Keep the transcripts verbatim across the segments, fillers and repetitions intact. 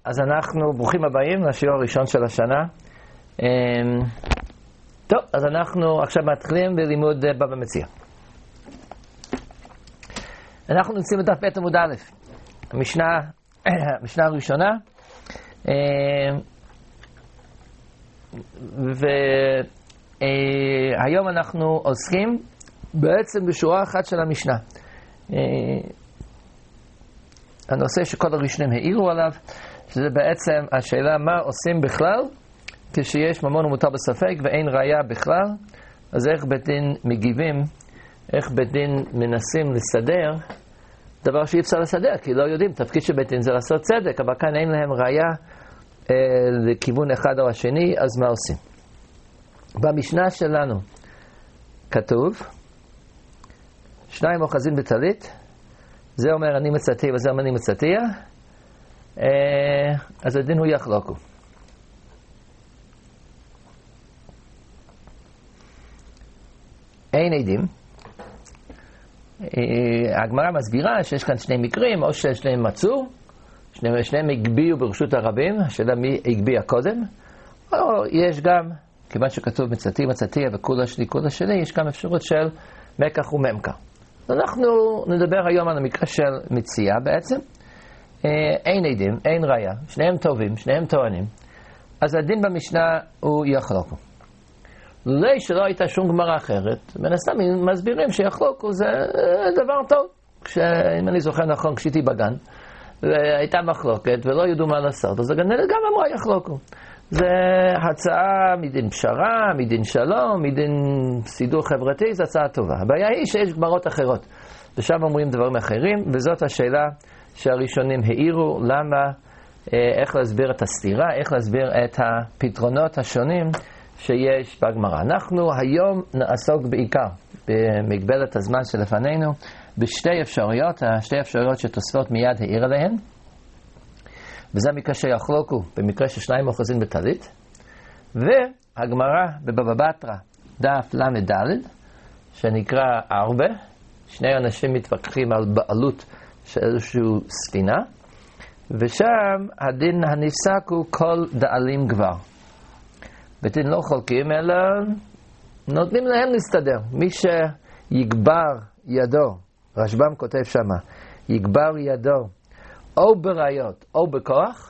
אז אנחנו ברוכים הבאים לשיעור הראשון של השנה. טוב, אז אנחנו עכשיו מתחילים בלימוד בבא מציעא. אנחנו נמצאים בדף ב' עמוד א', המשנה, המשנה הראשונה, והיום אנחנו עוסקים בעצם בשורה אחת של המשנה. הנושא שכל הראשונים העירו עליו, שזה בעצם השאלה מה עושים בכלל כשיש ממון ומותר בספק ואין ראיה בכלל. אז איך בית דין מגיבים, איך בית דין מנסים לסדר דבר שאי אפשר לסדר, כי לא יודעים, תפקיד של בית דין זה לעשות צדק, אבל כאן אין להם ראיה אה, לכיוון אחד או השני, אז מה עושים? במשנה שלנו כתוב שניים אוחזין בטלית, זה אומר אני מצאתי וזה אומר אני מצאתיה, אה, אז הדין הוא יחלוקו. אין עדים. הגמרא מסבירה שיש כאן שני מקרים, או ששניהם מצאו, שניהם, שניהם הגביעו ברשות הרבים, השאלה מי הגביע קודם, או יש גם, כיוון שכתוב מצאתי מצאתיה וכולה שלי כולה שלי, יש גם אפשרות של מקח וממכר. אנחנו נדבר היום על המקרה של מציאה בעצם. אין עדים, אין ראיה, שניהם טובים, שניהם טוענים, אז הדין במשנה הוא יחלוקו. אולי שלא הייתה שום גמרא אחרת, מנסים מסבירים שיחלוקו זה דבר טוב. אם אני זוכר נכון, כשהייתי בגן, והייתה מחלוקת ולא ידעו מה לעשות, אז הגננת גם אמרה יחלוקו. זה הצעה מדין פשרה, מדין שלום, מדין סידור חברתי, זו הצעה טובה. הבעיה היא שיש גמרות אחרות, ושם אומרים דברים אחרים, וזאת השאלה שהראשונים העירו, למה, איך להסביר את הסתירה, איך להסביר את הפתרונות השונים שיש בגמרא. אנחנו היום נעסוק בעיקר במגבלת הזמן שלפנינו בשתי אפשרויות, השתי אפשרויות שתוספות מיד העיר עליהן, וזה מקרה שיחלוקו במקרה ששניים אוחזין בטלית, והגמרא בבבא בתרא דף למד ד' שנקרא ארבע, שני אנשים מתווכחים על בעלות של איזושהי ספינה, ושם הדין הנפסק הוא כל דאלים גבר. בית דין לא חולקים, אלא נותנים להם להסתדר. מי שיגבר ידו, רשב"ם כותב שמה, יגבר ידו, או בראיות, או בכוח,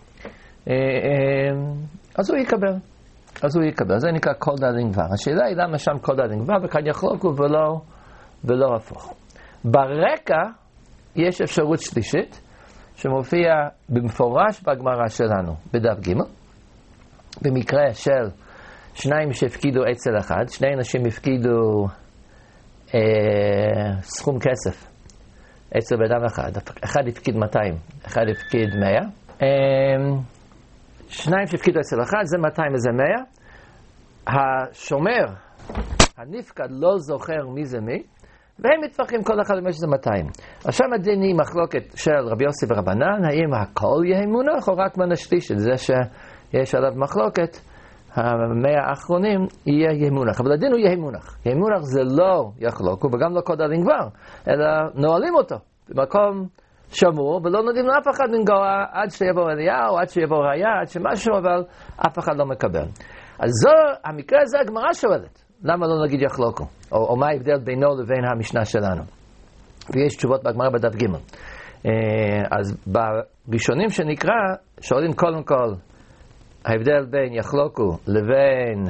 אז הוא יקבל. אז הוא יקבל. זה נקרא כל דאלים גבר. השאלה היא למה שם כל דאלים גבר, וכאן יחלוקו ולא, ולא הפוך. ברקע יש אפשרות שלישית, שמופיע במפורש בגמרא שלנו, בדף ג', במקרה של שניים שהפקידו אצל אחד, שני אנשים הפקידו אה, סכום כסף אצל בן אדם אחד, אחד הפקיד מאתיים, אחד הפקיד מאה, אה, שניים שהפקידו אצל אחד, זה מאתיים וזה מאה, השומר, הנפקד לא זוכר מי זה מי, והם מתווכחים כל אחד למה שזה מאתיים. עכשיו הדין היא מחלוקת של רבי יוסי ורבנן, האם הכל יהיה מונח או רק מן השלישית, זה ש... יש עליו מחלוקת, המאה האחרונים יהיה ימונח. אבל הדין הוא ימונח. ימונח זה לא יחלוקו, וגם לא כל דאלים גבר, אלא נועלים אותו במקום שמור, ולא נותנים לאף אחד לנגוע עד שיבוא אליהו, עד שיבוא ראיה, עד שמשהו, אבל אף אחד לא מקבל. אז זו, המקרה הזה הגמרא שואלת, למה לא נגיד יחלוקו? או, או מה ההבדל בינו לבין המשנה שלנו? ויש תשובות בגמרא בדף ג'. אז בראשונים שנקרא, שואלים קודם כל, ההבדל בין יחלוקו לבין,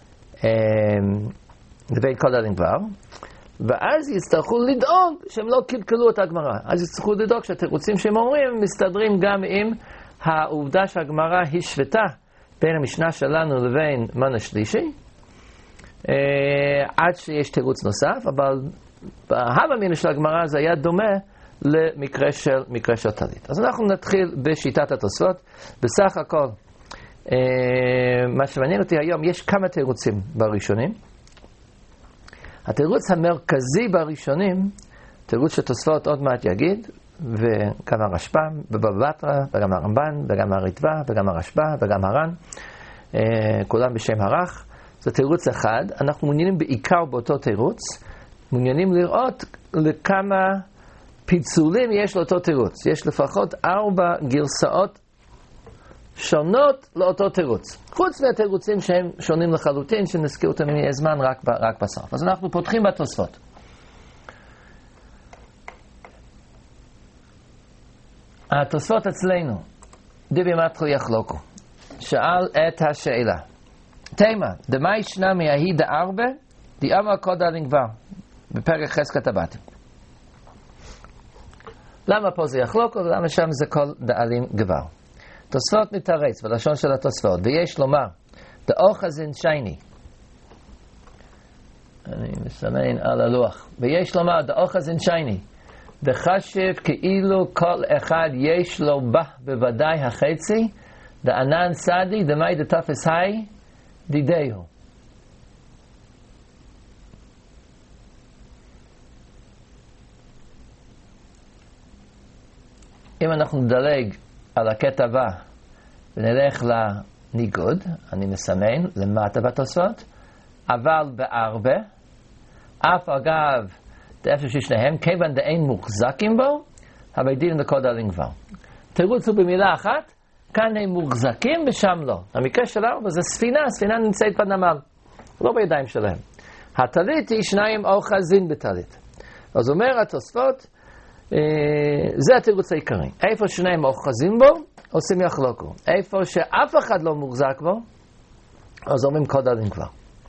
לבין כל דאלים גבר, ואז יצטרכו לדאוג שהם לא קלקלו את הגמרא. אז יצטרכו לדאוג שהתירוצים שהם אומרים מסתדרים גם עם העובדה שהגמרא השוותה בין המשנה שלנו לבין מן השלישי, עד שיש תירוץ נוסף, אבל בהווה אמינא של הגמרא זה היה דומה למקרה של, מקרה של טלית. אז אנחנו נתחיל בשיטת התוספות. בסך הכל, Uh, מה שמעניין אותי היום, יש כמה תירוצים בראשונים. התירוץ המרכזי בראשונים, תירוץ שתוספות עוד מעט יגיד, וגם הרשב"ם, בבבא בתרא, וגם הרמב"ן, וגם הריטב"א, וגם הרשב"א, וגם הר"ן, uh, כולם בשם הרך. זה תירוץ אחד. אנחנו מעוניינים בעיקר באותו תירוץ, מעוניינים לראות לכמה פיצולים יש לאותו תירוץ. יש לפחות ארבע גרסאות שונות לאותו תירוץ. חוץ מהתירוצים שהם שונים לחלוטין, שנזכיר אותם אם יהיה זמן רק, רק בסוף. אז אנחנו פותחים בתוספות. התוספות אצלנו, דיבי מתחו יחלוקו, שאל את השאלה. תימה, דמה ישנה מההי דארבע, דיאמה קוד הלינגבר, בפרק חזקת הבת. למה פה זה יחלוקו, ולמה שם זה כל דאלים גבר. תוספות מתרץ, בלשון של התוספות, ויש לומר, דאוחזין שייני. אני מסמן על הלוח. ויש לומר, דאוחזין שייני. דחשב כאילו כל אחד יש לו בה בוודאי החצי, דענן סדי, דמי דתפס היי, דידהו. אם אנחנו נדלג על הקטע הבא ונלך לניגוד, אני מסמן למטה בתוספות, אבל בארבע, אף אגב, דאפשר ששניהם, כיוון דאין מוחזקים בו, אבל דין לקוד הלינגבר. תירוץ הוא במילה אחת, כאן הם מוחזקים ושם לא. המקרה של ארבע זה ספינה, הספינה נמצאת בנמל, לא בידיים שלהם. הטלית היא שניים אוחזין בטלית. אז אומר התוספות, זה התירוץ העיקרי. איפה שניים אוחזים בו, עושים יחלוקו. איפה שאף אחד לא מוחזק בו, אז אומרים קוד הלינגבר.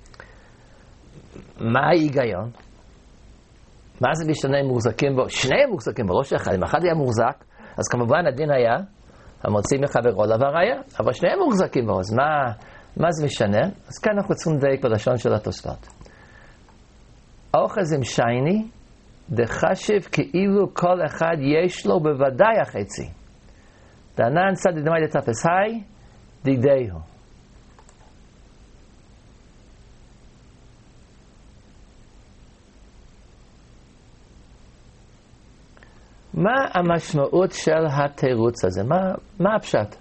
מה ההיגיון? מה זה משנה מוחזקים בו? שניהם מוחזקים בו, לא שאחד. אם אחד היה מוחזק, אז כמובן הדין היה, המוציא מחברו לראיה, אבל שניהם מוחזקים בו, אז מה, מה זה משנה? אז כאן אנחנו צריכים לדייק בלשון של התוספות. אוחז עם שייני, דחשב כאילו כל אחד יש לו בוודאי החצי. דענן סדי דמי דתפס היי, דידהו. מה המשמעות של התירוץ הזה? מה, מה הפשט?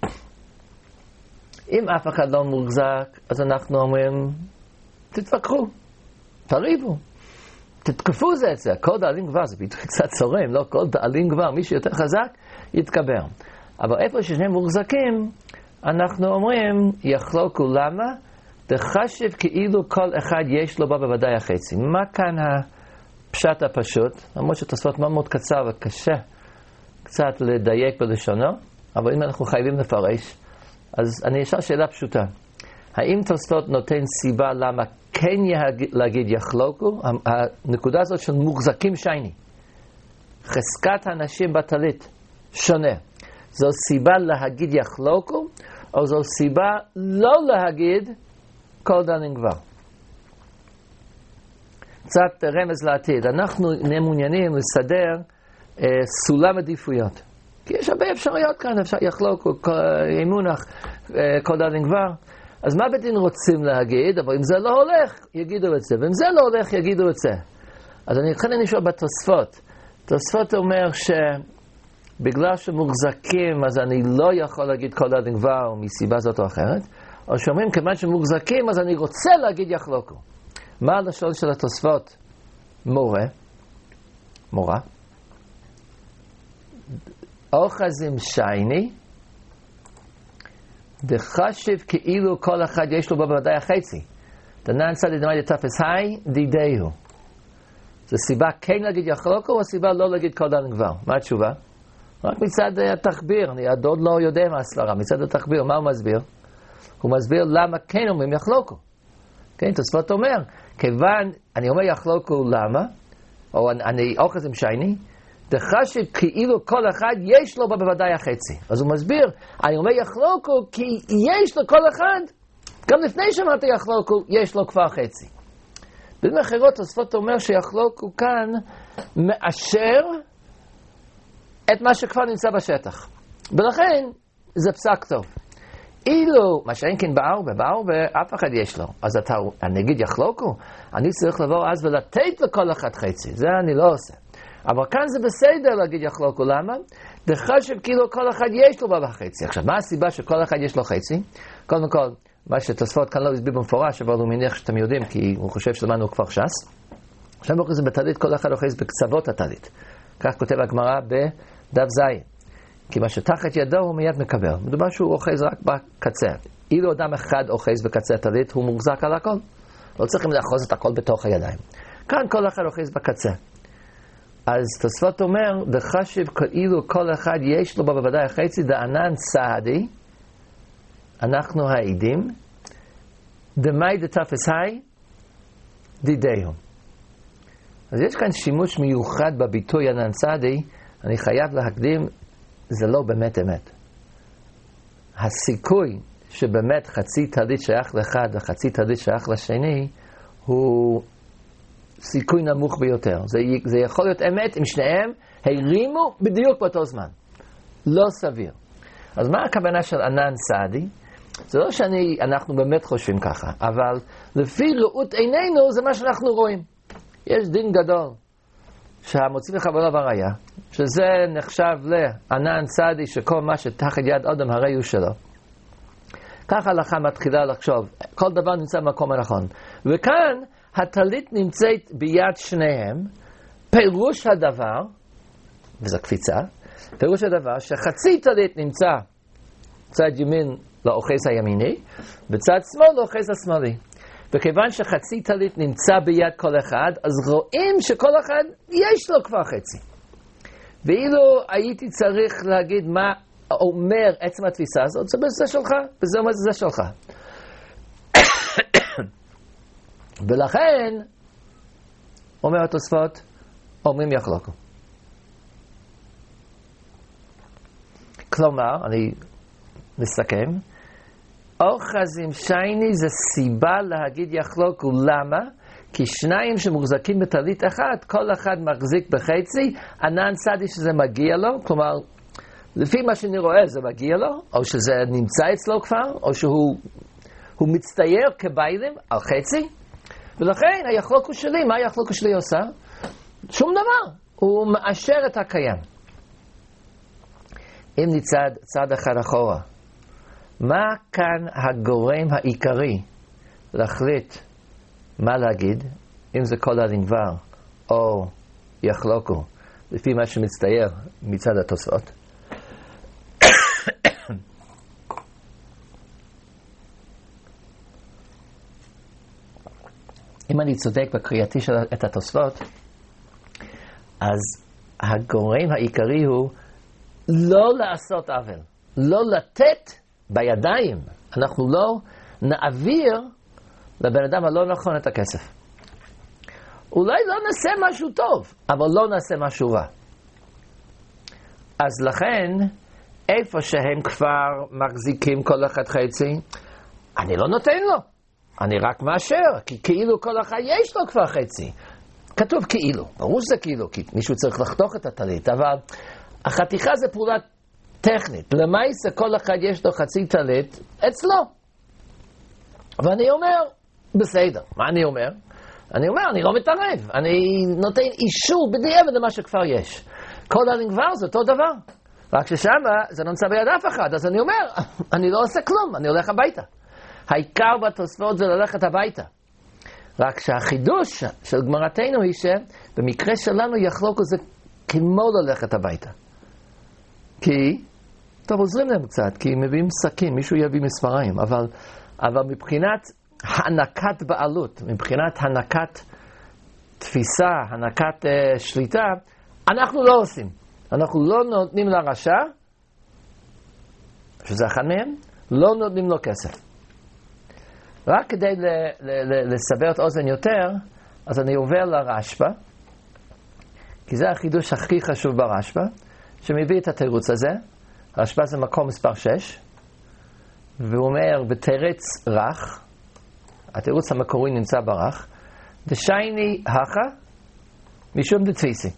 אם אף אחד לא מוחזק, אז אנחנו אומרים, תתווכחו, תריבו, תתקפו זה את זה. כל דאלים גבר, זה ביטוי קצת צורם, לא כל דאלים גבר, מי שיותר חזק, יתקבר. אבל איפה ששניהם מוחזקים, אנחנו אומרים, יחלוקו למה? דחשב כאילו כל אחד יש לו בה בוודאי החצי. מה כאן ה... פשט הפשוט, למרות שתוספות מאוד מאוד קצר וקשה קצת לדייק בלשונו, אבל אם אנחנו חייבים לפרש, אז אני אשאל שאלה פשוטה. האם תוספות נותן סיבה למה כן להגיד יחלוקו? הנקודה הזאת של מוחזקים שייני, חזקת האנשים בטלית שונה, זו סיבה להגיד יחלוקו, או זו סיבה לא להגיד כל דאלים גבר? קצת רמז לעתיד. אנחנו נהיה מעוניינים לסדר אה, סולם עדיפויות. כי יש הרבה אפשרויות כאן, אפשר יחלוק, אמונח, אה, כל דאלים גבר. אז מה בדין רוצים להגיד? אבל אם זה לא הולך, יגידו את זה. ואם זה לא הולך, יגידו את זה. אז אני אתחיל לשאול בתוספות. תוספות אומר שבגלל שמוחזקים, אז אני לא יכול להגיד כל דאלים גבר מסיבה זאת או אחרת. או שאומרים, כיוון שמוחזקים, אז אני רוצה להגיד יחלוקו. מה הלשון של התוספות? מורה, מורה, אוחזים שייני, דחשב כאילו כל אחד יש לו בוודאי החצי. דענן סדי דמי דתפס היי, דידהו. זו סיבה כן להגיד יחלוקו, או סיבה לא להגיד כל דאלים גבר? מה התשובה? רק מצד התחביר, אני הדוד לא יודע מה הסברה, מצד התחביר, מה הוא מסביר? הוא מסביר למה כן אומרים יחלוקו. כן, תוספות אומר, כיוון, אני אומר יחלוקו למה, או אני אוחז עם שייני, דחשב כאילו כל אחד יש לו בוודאי החצי. אז הוא מסביר, אני אומר יחלוקו כי יש לו כל אחד, גם לפני שאמרתי יחלוקו, יש לו כבר חצי. במילים אחרות, תוספות אומר שיחלוקו כאן מאשר את מה שכבר נמצא בשטח. ולכן, זה פסק טוב. אילו, מה שאין כן בארבע, בארבע אף אחד יש לו. אז אתה, אני אגיד יחלוקו, אני צריך לבוא אז ולתת לכל אחד חצי. זה אני לא עושה. אבל כאן זה בסדר להגיד יחלוקו, למה? דחשב כאילו כל אחד יש לו בחצי. עכשיו, מה הסיבה שכל אחד יש לו חצי? קודם כל, מה שתוספות כאן לא הסביר במפורש, אבל הוא מניח שאתם יודעים, כי הוא חושב שלמדנו כבר ש"ס. עכשיו אוחז בטלית, כל אחד אוחז בקצוות הטלית. כך כותב הגמרא בדף ז'. כי מה שתחת ידו הוא מיד מקבל. מדובר שהוא אוחז רק בקצה. אילו אדם אחד אוחז בקצה הטלית, הוא מוחזק על הכל. לא צריכים לאחוז את הכל בתוך הידיים. כאן כל אחד אוחז בקצה. אז תוספות אומר, דחשיב כאילו כל אחד יש לו בוודאי החצי דענן סעדי, אנחנו העידים, דמי דתפס היי, דידיהו. אז יש כאן שימוש מיוחד בביטוי ענן סעדי, אני חייב להקדים, זה לא באמת אמת. הסיכוי שבאמת חצי טלית שייך לאחד וחצי טלית שייך לשני, הוא סיכוי נמוך ביותר. זה, זה יכול להיות אמת אם שניהם הרימו בדיוק באותו זמן. לא סביר. אז מה הכוונה של ענן סעדי? זה לא שאנחנו באמת חושבים ככה, אבל לפי ראות עינינו זה מה שאנחנו רואים. יש דין גדול שהמוציא לחברו בראיה, שזה נחשב לענן סעדי שכל מה שתחת יד אדם הרי הוא שלו. ככה הלכה מתחילה לחשוב, כל דבר נמצא במקום הנכון. וכאן הטלית נמצאת ביד שניהם, פירוש הדבר, וזו קפיצה, פירוש הדבר שחצי טלית נמצא צד ימין לאוחז הימיני, וצד שמאל לאוחז השמאלי. וכיוון שחצי טלית נמצא ביד כל אחד, אז רואים שכל אחד יש לו כבר חצי. ואילו הייתי צריך להגיד מה אומר עצם התפיסה הזאת, זה בזה שלך, וזה אומר זה שלך. ולכן, אומר התוספות, אומרים יחלוקו. כלומר, אני מסכם, אוחזים שייני זה סיבה להגיד יחלוקו. למה? כי שניים שמוחזקים בטלית אחת, כל אחד מחזיק בחצי, ענן סעדי שזה מגיע לו, כלומר, לפי מה שאני רואה זה מגיע לו, או שזה נמצא אצלו כבר, או שהוא הוא מצטייר כביילים על חצי, ולכן היחלוקו שלי, מה היחלוקו שלי עושה? שום דבר, הוא מאשר את הקיים. אם נצעד צעד אחד אחורה, מה כאן הגורם העיקרי להחליט מה להגיד, אם זה כל הדבר או יחלוקו, לפי מה שמצטייר מצד התוספות? אם אני צודק בקריאתי של את התוספות, אז הגורם העיקרי הוא לא לעשות עוול, לא לתת בידיים. אנחנו לא נעביר לבן אדם הלא נכון את הכסף. אולי לא נעשה משהו טוב, אבל לא נעשה משהו רע. אז לכן, איפה שהם כבר מחזיקים כל אחד חצי, אני לא נותן לו. אני רק מאשר, כי כאילו כל אחד יש לו כבר חצי. כתוב כאילו, ברור שזה כאילו, כי מישהו צריך לחתוך את הטלית, אבל החתיכה זה פעולה טכנית. למעשה כל אחד יש לו חצי טלית אצלו. ואני אומר, בסדר, מה אני אומר? אני אומר, אני לא מתערב, אני נותן אישור בדיעבד למה שכבר יש. כל הדבר זה אותו דבר. רק ששם זה לא נמצא ביד אף אחד, אז אני אומר, אני לא עושה כלום, אני הולך הביתה. העיקר בתוספות זה ללכת הביתה. רק שהחידוש של גמרתנו היא שבמקרה שלנו יחלוקו זה כמו ללכת הביתה. כי, טוב, עוזרים להם קצת, כי מביאים סכין, מישהו יביא מספריים, אבל, אבל מבחינת הענקת בעלות, מבחינת הענקת תפיסה, הענקת uh, שליטה, אנחנו לא עושים. אנחנו לא נותנים לרשע, שזה אחד מהם, לא נותנים לו כסף. רק כדי ל- ל- ל- לסבר את אוזן יותר, אז אני עובר לרשב"א, כי זה החידוש הכי חשוב ברשב"א, שמביא את התירוץ הזה. הרשב"א זה מקום מספר שש, והוא אומר, בתרץ רך, התירוץ המקורי נמצא ברך, דשייני הכה, משום דתפיסי.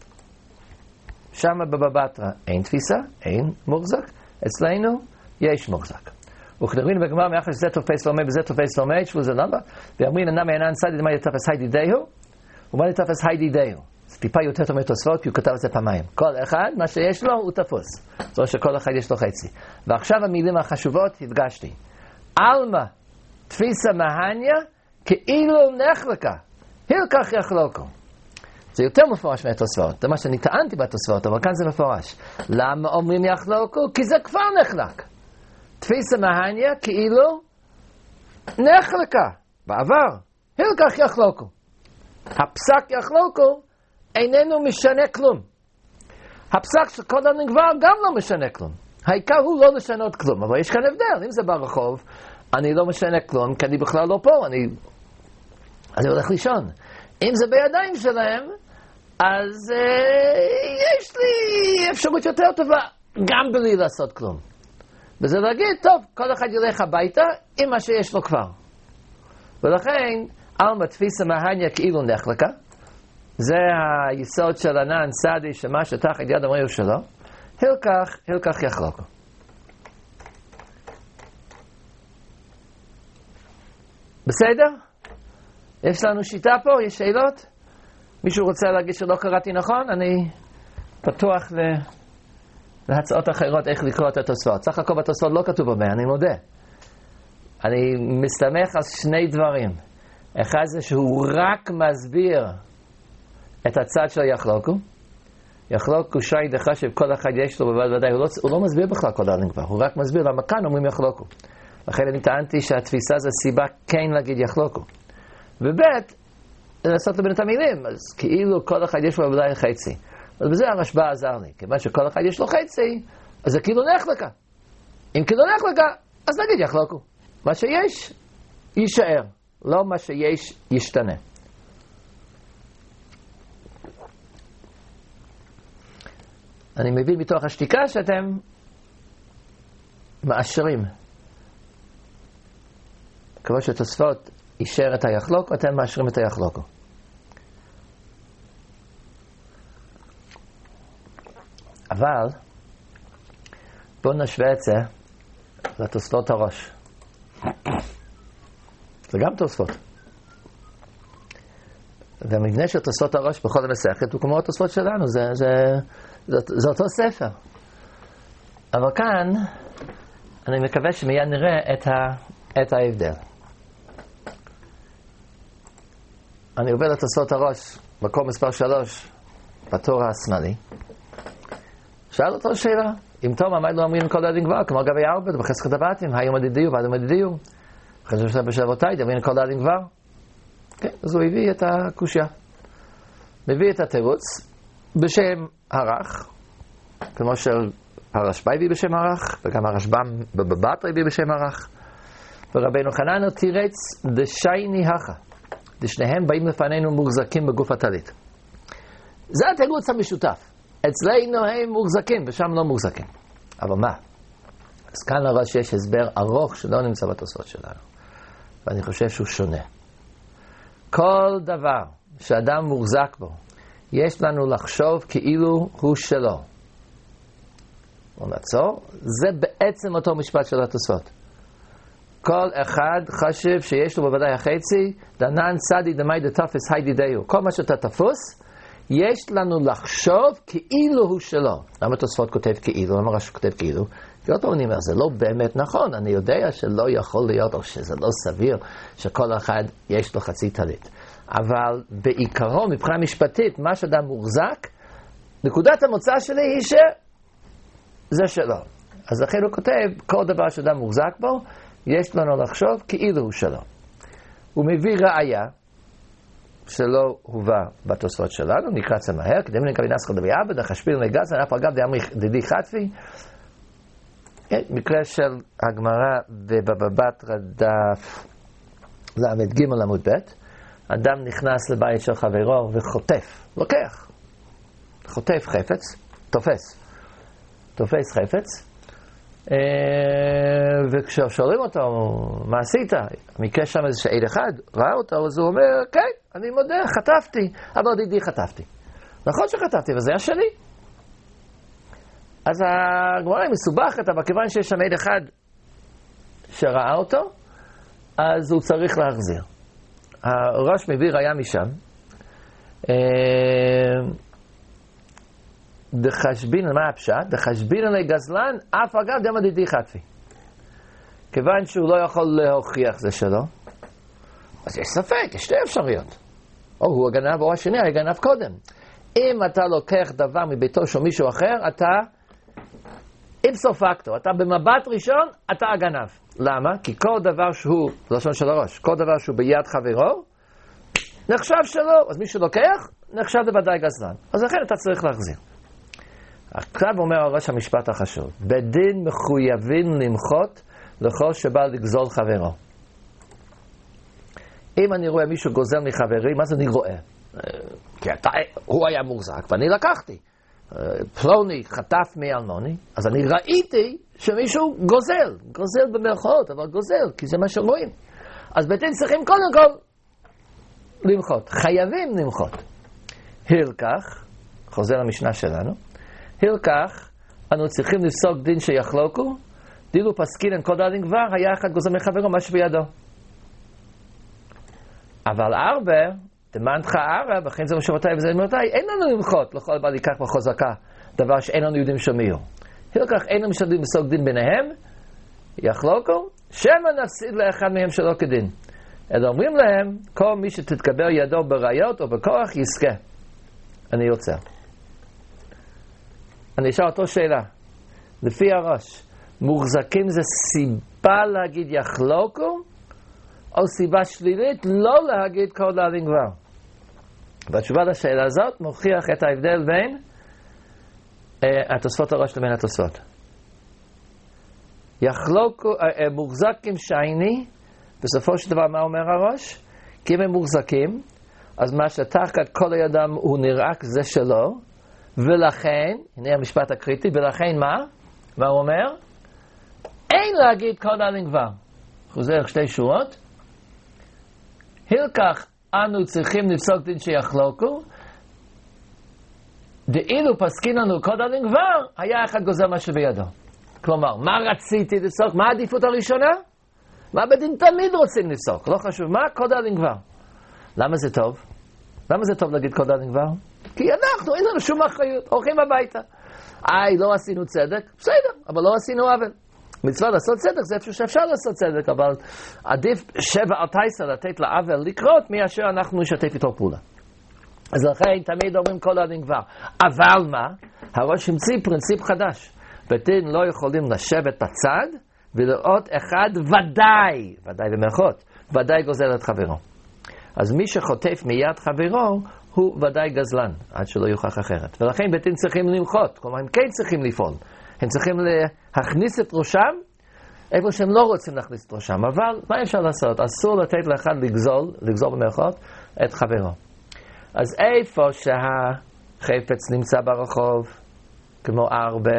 שם בבבא בתרא אין תפיסה, אין מוחזק, אצלנו יש מוחזק. וכדרין בגמרא מאחר שזה תופס לומד וזה תופס לומד, שבו זה למה, ואמרין אינם עינן סעדי דמי תפס היי דידהו, ומה תפס היי דידהו. זה טיפה יותר תומד תוספות, כי הוא כתב את זה פעמיים. כל אחד, מה שיש לו, הוא תפוס. זאת אומרת שכל אחד יש לו חצי. ועכשיו המילים החשובות, הדגשתי. אלמה, תפיסה מהניה, כאילו נחלקה. הלקח יחלוקו. זה יותר מפורש מהתוספות. זה מה שאני טענתי בתוספות, אבל כאן זה מפורש. למה אומרים יחלוקו? כי זה כבר נחלק. תפיסה מהניה כאילו נחלקה בעבר. הלקח יחלוקו. הפסק יחלוקו איננו משנה כלום. הפסק של קודם נגבר גם לא משנה כלום. העיקר הוא לא לשנות כלום, אבל יש כאן הבדל. אם זה ברחוב, אני לא משנה כלום, כי אני בכלל לא פה, אני, אני הולך לישון. אם זה בידיים שלהם, אז אה, יש לי אפשרות יותר טובה, גם בלי לעשות כלום. וזה להגיד, טוב, כל אחד ילך הביתה עם מה שיש לו כבר. ולכן, אלמה תפיסה מהניה כאילו נחלקה, זה היסוד של ענן סעדי, שמה שתחת יד המריאו שלו, הלקח, הלקח יחלוקו. בסדר? יש לנו שיטה פה? יש שאלות? מישהו רוצה להגיד שלא קראתי נכון? אני פתוח ל... להצעות אחרות איך לקרוא את התוספות. סך הכל בתוספות לא כתוב הרבה, אני מודה. אני מסתמך על שני דברים. אחד זה שהוא רק מסביר את הצד של יחלוקו. יחלוקו שי דחשב כל אחד יש לו בוודאי ודאי. הוא לא, הוא לא מסביר בכלל כל דברים כבר. הוא רק מסביר למה כאן אומרים יחלוקו. לכן אני טענתי שהתפיסה זה סיבה כן להגיד יחלוקו. ובית, לעשות לבין את המילים. אז כאילו כל אחד יש לו בוודאי חצי. אז בזה הרשב"א עזר לי. כיוון שכל אחד יש לו חצי, אז זה כאילו נחלקה. אם כאילו נחלקה, אז נגיד יחלוקו. מה שיש, יישאר. לא מה שיש, ישתנה. אני מבין מתוך השתיקה שאתם מאשרים. כמו שתוספות אישר את היחלוקו, אתם מאשרים את היחלוקו. אבל בואו נשווה את זה לתוספות הראש. זה גם תוספות. והמבנה של תוספות הראש בכל המסכת הוא כמו התוספות שלנו, זה, זה, זה, זה אותו ספר. אבל כאן אני מקווה שמיד נראה את, ה, את ההבדל. אני עובר לתוספות הראש, מקום מספר שלוש, בטור השמאלי. שאל אותו שאלה, אם תום עמד לא אמרים כל הדין כבר, כמו גבי ארבד, בחסכת הבתים, היום עדידיו ועד עדידיו. חשב שאתה בשבותיי, דברים כל הדין כבר. כן, אז הוא הביא את הקושיה. מביא את התירוץ בשם הרח, כמו שהרשב"א הביא בשם הרח, וגם הרשב"ם בבבא הביא בשם הרח. ורבנו חנניה תירץ דשייני הכה. דשניהם באים לפנינו מוחזקים בגוף הטלית. זה התירוץ המשותף. אצלנו הם מוחזקים, ושם לא מוחזקים. אבל מה? אז כאן לראות שיש הסבר ארוך שלא נמצא בתוספות שלנו. ואני חושב שהוא שונה. כל דבר שאדם מוחזק בו, יש לנו לחשוב כאילו הוא שלו. בוא נעצור. זה בעצם אותו משפט של התוספות. כל אחד חשב שיש לו בוודאי החצי, דנן סדי דמי דתפס היי דידיו. כל מה שאתה תפוס, יש לנו לחשוב כאילו הוא שלו. למה תוספות כותב כאילו? למה רש"י כותב כאילו? כי אותו אני אומר, זה לא באמת נכון. אני יודע שלא יכול להיות, או שזה לא סביר, שכל אחד יש לו חצי טלית. אבל בעיקרו, מבחינה משפטית, מה שאדם מוחזק, נקודת המוצא שלי היא שזה שלו. אז לכן הוא כותב, כל דבר שאדם מוחזק בו, יש לנו לחשוב כאילו הוא שלו. הוא מביא ראיה, שלא הובא בתוספות שלנו, נקרא זה מהר, כדי מנקה בנסחא דבי עבד, החשביר לגז, אף אגב דידי חטפי, מקרה של הגמרא בבבא דף למד ג' עמוד ב', אדם נכנס לבית של חברו וחוטף, לוקח, חוטף חפץ, תופס, תופס חפץ, וכששואלים אותו, מה עשית? מקרה שם איזה שעד אחד, ראה אותו, אז הוא אומר, כן, אני מודה, חטפתי, אבל דידי חטפתי. נכון שחטפתי, וזה היה שלי. אז הגמרא היא מסובכת, אבל כיוון שיש שם עד אחד שראה אותו, אז הוא צריך להחזיר. הראש מביא ראיה משם, דחשבין, מה הפשט? דחשבין עלי גזלן, אף אגב דמה דידי חטפי. כיוון שהוא לא יכול להוכיח זה שלו, אז יש ספק, יש שתי אפשרויות. או הוא הגנב או השני היה גנב קודם. אם אתה לוקח דבר מביתו של מישהו אחר, אתה איפסו פקטו, אתה במבט ראשון, אתה הגנב. למה? כי כל דבר שהוא, זה לשון של הראש, כל דבר שהוא ביד חברו, נחשב שלו, אז מי שלוקח, נחשב בוודאי גזלן. אז לכן אתה צריך להחזיר. עכשיו אומר הראש המשפט החשוב, בדין מחויבים למחות לכל שבא לגזול חברו. אם אני רואה מישהו גוזל מחברי, מה זה אני רואה? כי אתה, הוא היה מוחזק ואני לקחתי. פלוני חטף מאלמוני, אז אני ראיתי שמישהו גוזל, גוזל במרכאות, אבל גוזל, כי זה מה שרואים. אז בדין צריכים קודם כל למחות, חייבים למחות. הלקח, חוזר למשנה שלנו, הלקח, אנו צריכים לפסוק דין שיחלוקו, דילו פסקינן כל דין כבר, היה אחד גוזל מחברו, מה שבידו. אבל ארבע, דמנתך ערה, וכן זה משמעותי וזה אמרתי, אין לנו למחות, לכל בא לקח בחוזקה, דבר שאין לנו יודעים שמיהו. הלקח, אין לנו משתדלים לפסוק דין ביניהם, יחלוקו, שמא נפסיד לאחד מהם שלא כדין. אלא אומרים להם, כל מי שתתקבל ידו בראיות או בכוח יזכה. אני יוצא. אני אשאל אותו שאלה. לפי הראש, מוחזקים זה סיבה להגיד יחלוקו, או סיבה שלילית לא להגיד כל דין כבר? והתשובה לשאלה הזאת מוכיח את ההבדל בין אה, התוספות הראש לבין התוספות. יחלוקו, אה, מוחזקים שייני, בסופו של דבר מה אומר הראש? כי אם הם מוחזקים, אז מה שתחת כל הידם הוא נראה כזה שלו, ולכן, הנה המשפט הקריטי, ולכן מה? מה הוא אומר? אין להגיד כל דין כבר. חוזר שתי שורות. הלקח אנו צריכים לפסוק דין שיחלוקו, דאילו פסקין לנו כל דין כבר, היה אחד גוזל מה שבידו. כלומר, מה רציתי לפסוק? מה העדיפות הראשונה? מה בדין תמיד רוצים לפסוק? לא חשוב, מה? כל דין כבר. למה זה טוב? למה זה טוב להגיד כל דין כבר? כי אנחנו, אין לנו שום אחריות, הולכים הביתה. איי, לא עשינו צדק, בסדר, אבל לא עשינו עוול. מצווה לעשות צדק, זה אפשר שאפשר לעשות צדק, אבל עדיף שבע על תייסה לתת לעוול לקרות, מאשר אנחנו נשתף איתו פעולה. אז לכן תמיד אומרים כל הדין כבר. אבל מה? הראש המציא פרינציפ חדש. בדין לא יכולים לשבת בצד, ולראות אחד ודאי, ודאי במרכאות, ודאי גוזל את חברו. אז מי שחוטף מיד חברו, הוא ודאי גזלן, עד שלא יוכח אחרת. ולכן בדין צריכים למחות, כלומר הם כן צריכים לפעול. הם צריכים להכניס את ראשם איפה שהם לא רוצים להכניס את ראשם. אבל מה אפשר לעשות? אסור לתת לאחד לגזול, לגזול במרכאות, את חברו. אז איפה שהחפץ נמצא ברחוב, כמו ארבה,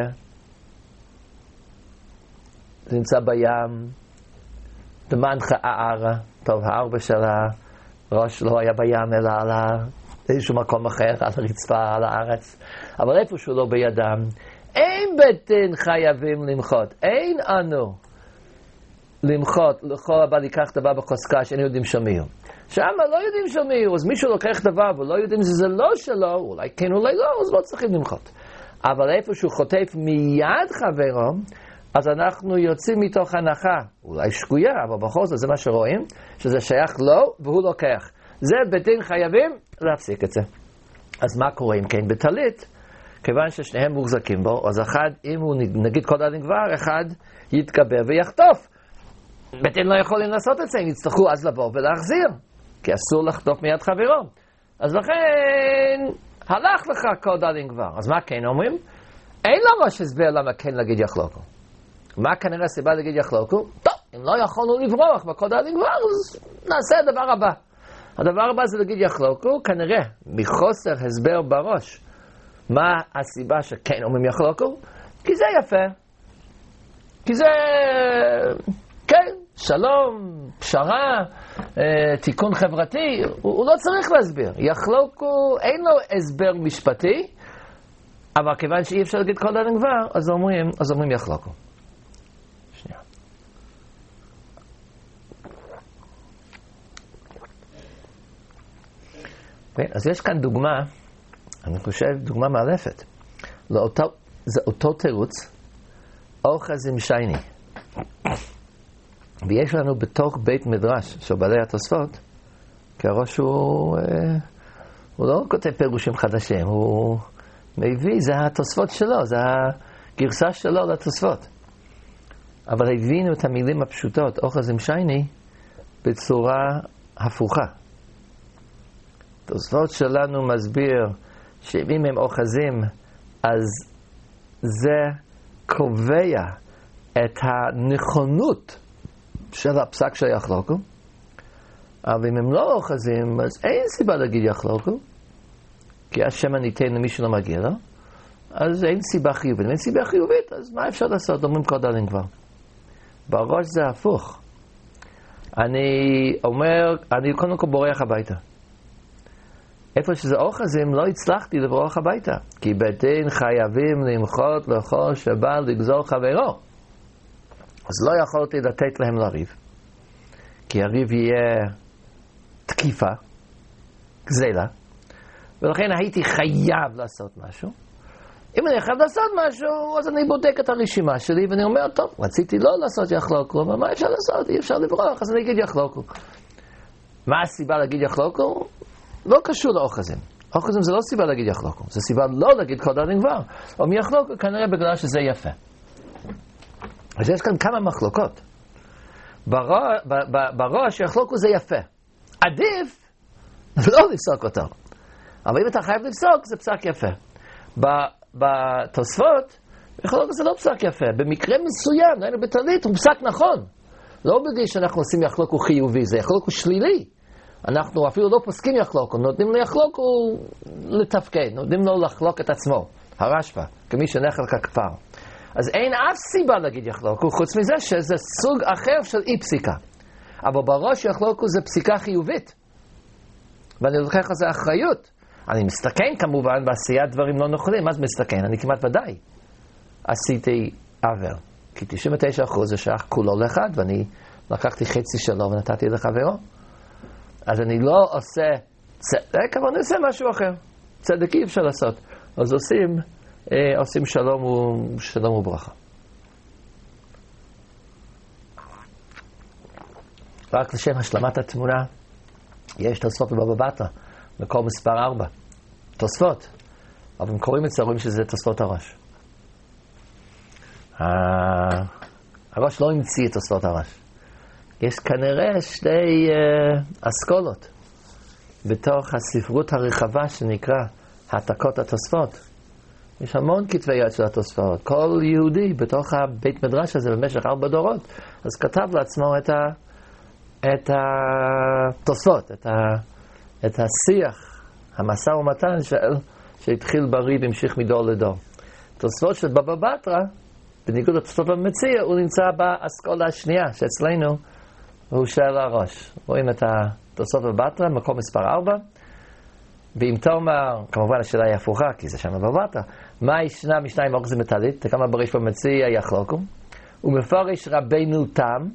זה נמצא בים, דמנך הערה, טוב, הארבה של הראש לא היה בים, אלא על איזשהו מקום אחר, על הרצפה, על הארץ. אבל איפה שהוא לא בידם, אין בדין חייבים למחות. אין אנו למחות לכל הבא לקח דבר בחוזקה שאין יודעים שמיהו. שם לא יודעים שמיהו, אז מישהו לוקח דבר ולא יודעים שזה לא שלו, אולי כן אולי לא, אז לא צריכים למחות. אבל איפה שהוא חוטף מיד חברו, אז אנחנו יוצאים מתוך הנחה, אולי שגויה, אבל בכל זאת זה מה שרואים, שזה שייך לו והוא לוקח. זה בדין חייבים להפסיק את זה. אז מה קורה אם כן בטלית? כיוון ששניהם מוחזקים בו, אז אחד, אם הוא נגיד כל דין כבר, אחד יתקבר ויחטוף. בדין לא יכולים לעשות את זה, הם יצטרכו אז לבוא ולהחזיר, כי אסור לחטוף מיד חברו. אז לכן, הלך לך כל דין כבר. אז מה כן אומרים? אין לו ראש הסבר למה כן להגיד יחלוקו. מה כנראה הסיבה להגיד יחלוקו? טוב, אם לא יכולנו לברוח בכל דין כבר, אז נעשה הדבר הבא. הדבר הבא זה להגיד יחלוקו, כנראה, מחוסר הסבר בראש. מה הסיבה שכן אומרים יחלוקו? כי זה יפה. כי זה, כן, שלום, פשרה, אה, תיקון חברתי, הוא, הוא לא צריך להסביר. יחלוקו, אין לו הסבר משפטי, אבל כיוון שאי אפשר להגיד כל דין כבר, אז אומרים, אז אומרים יחלוקו. שנייה. אז יש כאן דוגמה, אני חושב דוגמה מאלפת. לאותו, זה אותו תירוץ, אוחזים שייני. ויש לנו בתוך בית מדרש של בעלי התוספות, כי הראש הוא, הוא לא כותב פירושים חדשים, הוא מביא, זה התוספות שלו, זה הגרסה שלו לתוספות. אבל הבינו את המילים הפשוטות, אוחזים שייני, בצורה הפוכה. התוספות שלנו מסביר שאם הם אוחזים, אז זה קובע את הנכונות של הפסק שיחלוקו, אבל אם הם לא אוחזים, אז אין סיבה להגיד יחלוקו, כי השם הניתן למי שלא מגיע לו, אז אין סיבה חיובית. אם אין סיבה חיובית, אז מה אפשר לעשות? אומרים כל דלים כבר. בראש זה הפוך. אני אומר, אני קודם כל בורח הביתה. איפה שזה אוחזים, לא הצלחתי לברוח הביתה. כי בית דין חייבים למחות לכל שבא לגזור חברו. אז לא יכולתי לתת להם לריב. כי הריב יהיה תקיפה, גזלה. ולכן הייתי חייב לעשות משהו. אם אני חייב לעשות משהו, אז אני בודק את הרשימה שלי, ואני אומר, טוב, רציתי לא לעשות יחלוקו, אבל מה אפשר לעשות? אי אפשר לברוח, אז אני אגיד יחלוקו. מה הסיבה להגיד יחלוקו? לא קשור לאוחזים. אוחזים זה לא סיבה להגיד יחלוקו, זה סיבה לא להגיד כל דין כבר. או מיחלוקו כנראה בגלל שזה יפה. אז יש כאן כמה מחלוקות. בראש יחלוקו זה יפה. עדיף לא לפסוק אותו. אבל אם אתה חייב לפסוק, זה פסק יפה. בתוספות, יחלוקו זה לא פסק יפה. במקרה מסוים, היינו בתלית, הוא פסק נכון. לא בגלל שאנחנו עושים יחלוקו חיובי, זה יחלוקו שלילי. אנחנו אפילו לא פוסקים יחלוקו, נותנים לו יחלוקו לתפקד, נותנים לו לחלוק את עצמו, הרשב"א, כמי שנחל ככפר. אז אין אף סיבה להגיד יחלוקו, חוץ מזה שזה סוג אחר של אי פסיקה. אבל בראש יחלוקו זה פסיקה חיובית. ואני לוקח על זה אחריות. אני מסתכן כמובן בעשיית דברים לא נכונים, מה זה מסתכן? אני כמעט ודאי עשיתי עבר. כי תשעים ותשעה אחוז זה שייך כולו לאחד, ואני לקחתי חצי שלו ונתתי לחברו. אז אני לא עושה צדק, אבל אני עושה משהו אחר. צדק אי אפשר לעשות. אז עושים, אה, עושים שלום, ו... שלום וברכה. רק לשם השלמת התמונה, יש תוספות בבבא בתרא, מקור מספר ארבע. תוספות. אבל הם קוראים את זה, רואים שזה תוספות הראש. הראש לא המציא את תוספות הראש. יש כנראה שתי uh, אסכולות בתוך הספרות הרחבה שנקרא העתקות התוספות. יש המון כתבי יד של התוספות. כל יהודי בתוך הבית מדרש הזה במשך ארבע דורות, אז כתב לעצמו את, ה, את התוספות, את, ה, את השיח, המשא ומתן של, שהתחיל בריב המשיך מדור לדור. תוספות של בבא בתרא, בניגוד לתוספות במציע, הוא נמצא באסכולה השנייה שאצלנו הוא של הראש. רואים את התוספות בבבא בתרא, מקום מספר ארבע. ואם תאמר, כמובן השאלה היא הפוכה, כי זה שם בבבא בתרא, מה ישנה משניים אוחזים בטלית? כמה בריש במציע יחלוקו. ומפרש רבנו תם.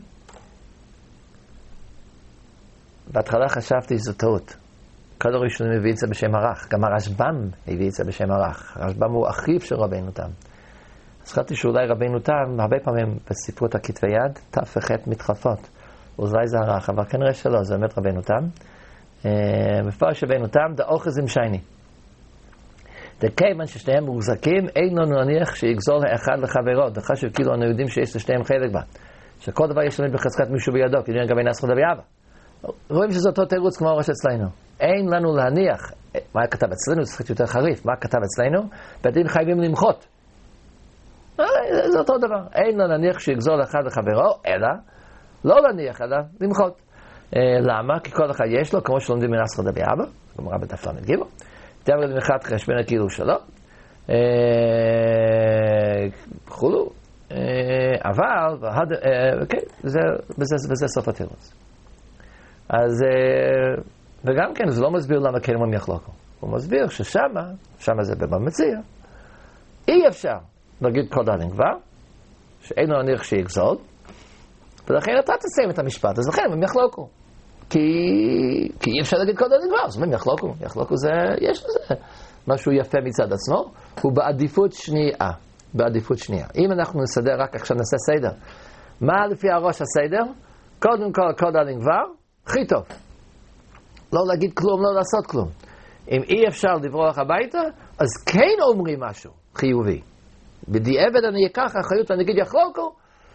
בהתחלה חשבתי שזו טעות. כל הראשונים הביא את זה בשם הרח. גם הרשב"ם הביא את זה בשם הרח. הרשב"ם הוא אחיו של רבנו תם. אז חשבתי שאולי רבנו תם, הרבה פעמים בספרות הכתבי יד, תף וחט מתחלפות. אולי זה הרח, אבל כנראה שלא, זה באמת רבנו תם. מפרש רבנו תם, דה אוחזים שייני. דה כיוון ששניהם מוחזקים, אין לנו נניח שיגזול האחד לחברו. דה חשוב כאילו אנו יודעים שיש לשניהם חלק בה. שכל דבר יש לנו בחזקת מישהו בידו, כאילו גם אין אסכו דבי אבא. רואים שזה אותו תירוץ כמו הראש אצלנו. אין לנו להניח, מה כתב אצלנו? זה צריך יותר חריף. מה כתב אצלנו? בדין חייבים למחות. זה אותו דבר. אין לו להניח שיגזול אחד לחברו, אלא לא להניח, אלא למחות. למה? כי כל אחד יש לו, כמו שלומדים מן אסכו דבי אבא, גמרא בדף למד גימל, תאמר למחת חשבון הכאילו שלו, וכולו, אבל, וזה סוף התירוץ. אז, וגם כן, זה לא מסביר למה כן הם יחלוקו. הוא מסביר ששמה, שמה זה במציע, אי אפשר להגיד כל דין כבר, שאין לו להניח שיגזול, ולכן אתה תסיים את המשפט, אז לכן הם יחלוקו. כי, כי אי אפשר להגיד כל דין כבר, אז הם יחלוקו. יחלוקו זה, יש לזה משהו יפה מצד עצמו, הוא בעדיפות שנייה. בעדיפות שנייה. אם אנחנו נסדר רק עכשיו נעשה סדר. מה לפי הראש הסדר? קודם כל, כל דין כבר, הכי טוב. לא להגיד כלום, לא לעשות כלום. אם אי אפשר לברוח הביתה, אז כן אומרים משהו חיובי. בדיעבד אני אקח אחריות ואני אגיד יחלוקו,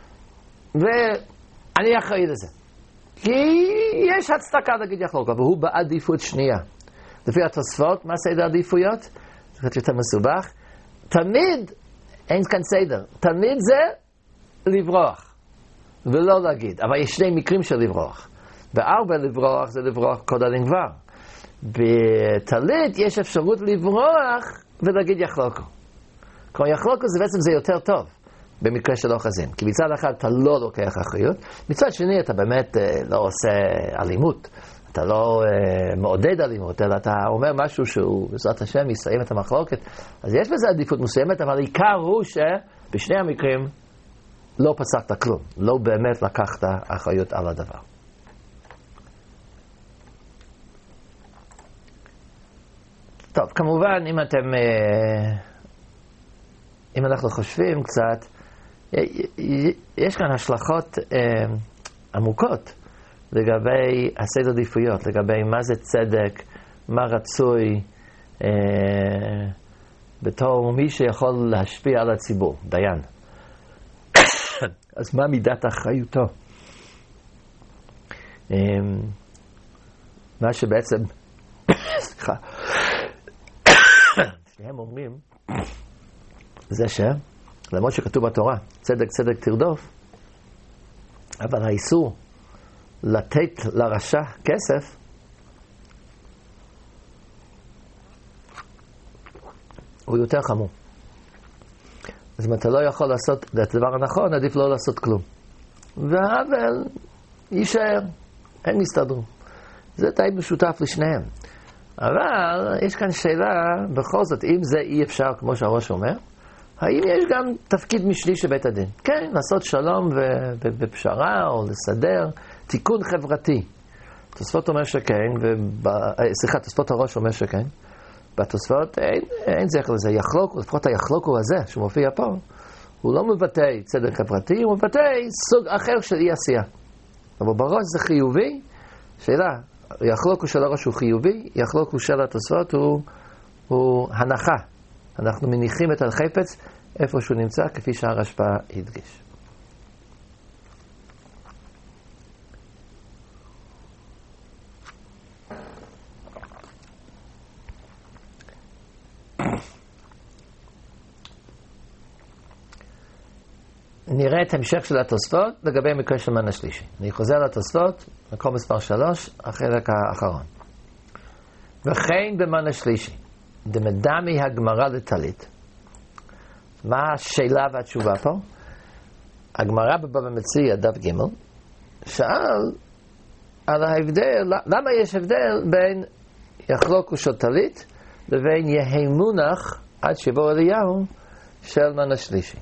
ואני אחראי לזה. כי יש הצדקה להגיד יחלוקו, והוא בעדיפות שנייה. לפי התוספות, מה סדר העדיפויות? זה קצת יותר מסובך. תמיד, אין כאן סדר, תמיד זה לברוח, ולא להגיד. אבל יש שני מקרים של לברוח. בארבע לברוח זה לברוח קודם כבר. בטלית יש אפשרות לברוח ולהגיד יחלוקו. כלומר יחלוקו זה בעצם זה יותר טוב במקרה של אוחזים. כי מצד אחד אתה לא לוקח אחריות, מצד שני אתה באמת לא עושה אלימות. אתה לא uh, מעודד אלימות, אלא אתה אומר משהו שהוא בעזרת השם יסיים את המחלוקת. אז יש בזה עדיפות מסוימת, אבל העיקר הוא שבשני המקרים לא פסקת כלום. לא באמת לקחת אחריות על הדבר. טוב, כמובן, אם אתם, אם אנחנו חושבים קצת, יש כאן השלכות עמוקות לגבי הסדר עדיפויות, לגבי מה זה צדק, מה רצוי, בתור מי שיכול להשפיע על הציבור, דיין. אז מה מידת אחריותו? מה שבעצם, סליחה, שניהם אומרים, זה שלמרות שכתוב בתורה, צדק צדק תרדוף, אבל האיסור לתת לרשע כסף, הוא יותר חמור. אז אם אתה לא יכול לעשות את הדבר הנכון, עדיף לא לעשות כלום. והעוול יישאר, הם יסתדרו. זה די משותף לשניהם. אבל יש כאן שאלה, בכל זאת, אם זה אי אפשר, כמו שהראש אומר, האם יש גם תפקיד משני של בית הדין? כן, לעשות שלום בפשרה או לסדר, תיקון חברתי. תוספות אומר שכן, וב... סליחה, תוספות הראש אומר שכן. בתוספות אין, אין זכר לזה, יחלוק, לפחות היחלוקו הזה שמופיע פה, הוא לא מבטא צדק חברתי, הוא מבטא סוג אחר של אי עשייה. אבל בראש זה חיובי, שאלה, יחלוקו של הראש הוא חיובי, יחלוקו של התוספות הוא, הוא הנחה. אנחנו מניחים את החפץ איפה שהוא נמצא, כפי שהרשב"א הדגיש. נראה את המשך של התוספות לגבי המקרה של מן השלישי. אני חוזר לתוספות, מקום מספר שלוש, החלק האחרון. וכן במן השלישי, דמדמי הגמרא לטלית. מה השאלה והתשובה פה? הגמרא בבבא מציעא דף ג' שאל על ההבדל, למה יש הבדל בין יחלוקו של טלית לבין יהי מונח עד שבוא אליהו של מן השלישי.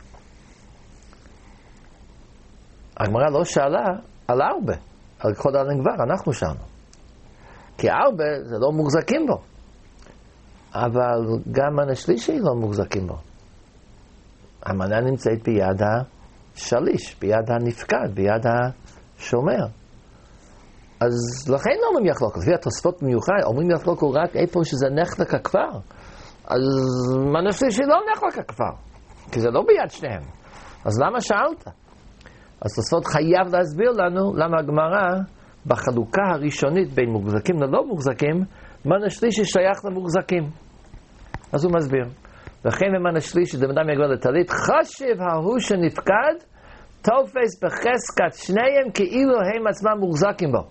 הגמרא לא שאלה על ארבע, על כבוד אלן כבר, אנחנו שאלנו. כי ארבע זה לא מוחזקים בו. אבל גם מן השלישי לא מוחזקים בו. המנה נמצאת ביד השליש, ביד הנפקד, ביד השומר. אז לכן לא אומרים יחלוקו. לפי התוספות מיוחד, אומרים יחלוקו רק איפה שזה נחלק הכפר. אז מן השלישי לא נחלק הכפר. כי זה לא ביד שניהם. אז למה שאלת? אז תוספות חייב להסביר לנו למה הגמרא בחלוקה הראשונית בין מוחזקים ללא מוחזקים, מן השלישי שייך למוחזקים. אז הוא מסביר. וכן במן השלישי דמדם יגבר לטלית, חשב ההוא שנפקד, תופס בחזקת שניהם כאילו הם עצמם מוחזקים בו.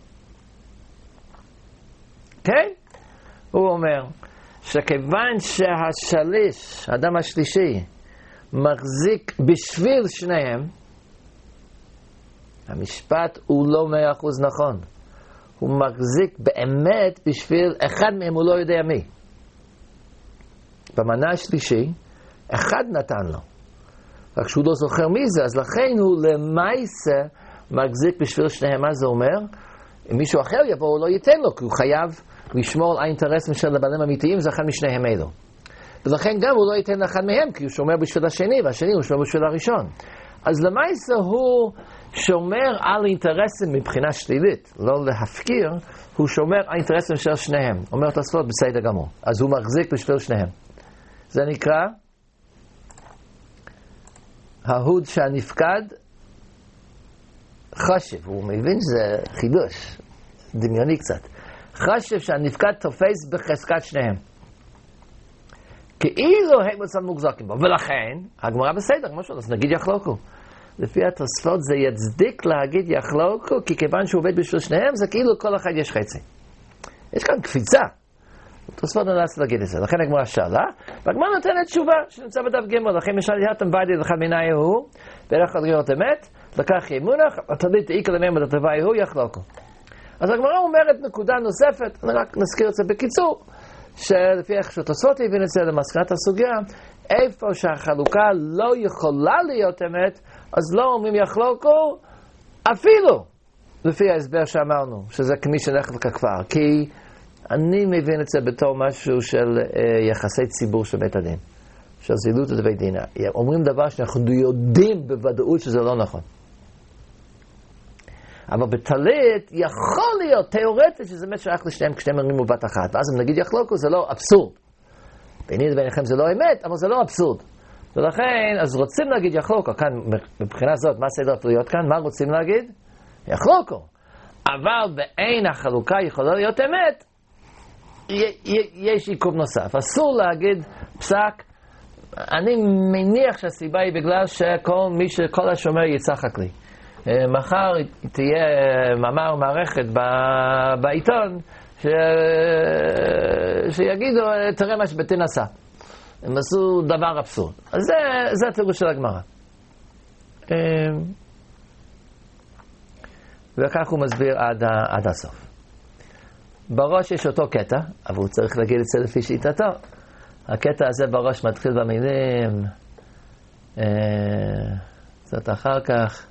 כן? הוא אומר שכיוון שהשליש, האדם השלישי, מחזיק בשביל שניהם, המשפט הוא לא מאה אחוז נכון. הוא מחזיק באמת בשביל אחד מהם, הוא לא יודע מי. במנה השלישי, אחד נתן לו. רק שהוא לא זוכר מי זה, אז לכן הוא למעשה מחזיק בשביל שניהם. מה זה אומר? אם מישהו אחר יבוא, הוא לא ייתן לו, כי הוא חייב לשמור על האינטרסים של הבעלים אמיתיים, זה אחד משניהם אלו. ולכן גם הוא לא ייתן לאחד מהם, כי הוא שומר בשביל השני, והשני הוא שומר בשביל הראשון. אז למעשה הוא שומר על אינטרסים מבחינה שלילית, לא להפקיר, הוא שומר על אינטרסים של שניהם. אומר תוספות בסדר גמור. אז הוא מחזיק בשביל שניהם. זה נקרא ההוד שהנפקד חשב. הוא מבין שזה חידוש, דמיוני קצת. חשב שהנפקד תופס בחזקת שניהם. כאילו הם מצד מוחזקים בו. ולכן, הגמרא בסדר, משהו, אז נגיד יחלוקו. לפי התוספות זה יצדיק להגיד יחלוקו, כי כיוון שהוא עובד בשביל שניהם, זה כאילו כל אחד יש חצי. יש כאן קפיצה. תוספות נדעת להגיד את זה. לכן הגמרא שאלה, והגמרא נותנת תשובה שנמצא בדף ג' לכן משל יתם ועדי לך מיני הוא, ואיך הדגרות אמת, לקח ימונח, התלית איקה לנהם בתתווי הוא יחלוקו. אז הגמרא אומרת נקודה נוספת, אני רק נזכיר את זה בקיצור, שלפי איך שתוספות הבין את זה למסקנת הסוגיה, איפה שהחלוקה לא יכולה להיות אמת, אז לא אומרים יחלוקו, אפילו לפי ההסבר שאמרנו, שזה כמי שנלך לככפר, כי אני מבין את זה בתור משהו של אה, יחסי ציבור של בית הדין, של זילות את בית דין. אומרים דבר שאנחנו יודעים בוודאות שזה לא נכון. אבל בטלית יכול להיות תיאורטית שזה באמת שייך לשניהם כשניהם אומרים בבת אחת. ואז אם נגיד יחלוקו זה לא אבסורד. ביני וביניכם זה לא אמת, אבל זה לא אבסורד. ולכן, אז רוצים להגיד יחלוקו. כאן, מבחינה זאת, מה סדר הפלויות כאן? מה רוצים להגיד? יחלוקו. אבל באין החלוקה יכולה להיות אמת, יש עיכוב נוסף. אסור להגיד פסק. אני מניח שהסיבה היא בגלל שכל מי שכל השומר יצחק לי. מחר תהיה מאמר מערכת בעיתון ש... שיגידו תראה מה שבטין עשה. הם עשו דבר אבסורד. אז זה, זה התירוץ של הגמרא. וכך הוא מסביר עד, עד הסוף. בראש יש אותו קטע, אבל הוא צריך להגיד את זה לפי שיטתו. הקטע הזה בראש מתחיל במילים, זאת אחר כך,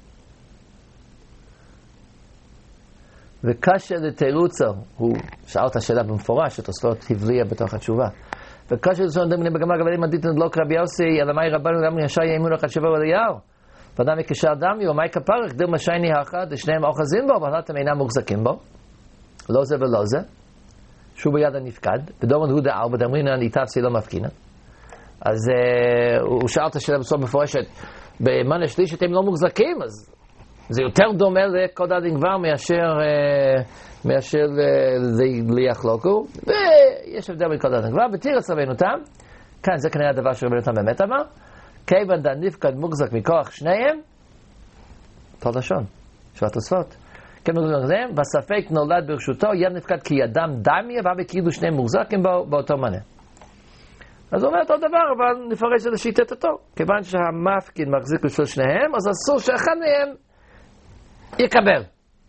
וקשה לתירוצו, הוא שאל את השאלה במפורש, שתוספות הבליע בתוך התשובה. וקשה לתירוצו נדמיני בגמר גבלים עדית נדלוק רבי יוסי, אלא מאי רבנו גם ישר יאמון לך שבוע וליהו. ואדם יקשר דמי, ומאי כפרך, דיר משייני האחד, שניהם אוחזים בו, אבל אתם אינם מוחזקים בו. לא זה ולא זה. שהוא ביד הנפקד, בדומן הוא דאר, בדמרין ניתפסי לא מפקינה. אז uh, הוא שאל את השאלה בסוף מפורשת, במנה שלישית הם לא מוחזקים, אז זה יותר דומה לקוד הדין כבר מאשר, uh, מאשר uh, ליחלוקו, ויש הבדל בקוד הדין כבר, בתירץ רבינו תם, כאן זה כנראה הדבר שרבינו תם באמת אמר, כיוון דן נפקד מוחזק מכוח שניהם, אותו לשון, של התוספות. והספק נולד ברשותו, יד נפקד כי ידם דמיה, והוא כאילו שניהם מוחזקים בו, באותו מנה. אז הוא אומר אותו דבר, אבל נפרש את השיטת אותו. כיוון שהמפקיד מחזיק בשביל שניהם, אז אסור שאחד מהם יקבל.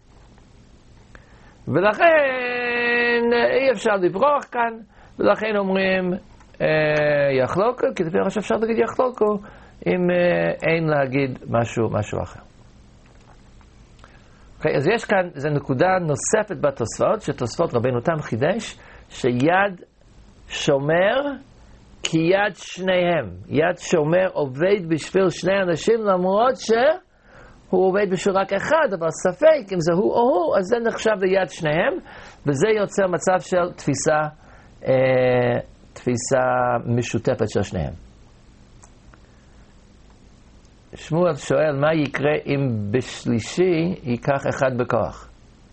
ולכן אי אפשר לברוח כאן, ולכן אומרים אה, יחלוקו, כי לפי הרשב אפשר להגיד יחלוקו, אם אה, אין להגיד משהו, משהו אחר. Okay, אז יש כאן, זו נקודה נוספת בתוספות, שתוספות רבינו תם חידש, שיד שומר כיד שניהם. יד שומר עובד בשביל שני אנשים, למרות שהוא עובד בשביל רק אחד, אבל ספק אם זה הוא או הוא, אז זה נחשב ליד שניהם, וזה יוצר מצב של תפיסה, אה, תפיסה משותפת של שניהם. שמואל שואל, מה יקרה אם בשלישי ייקח אחד בכוח?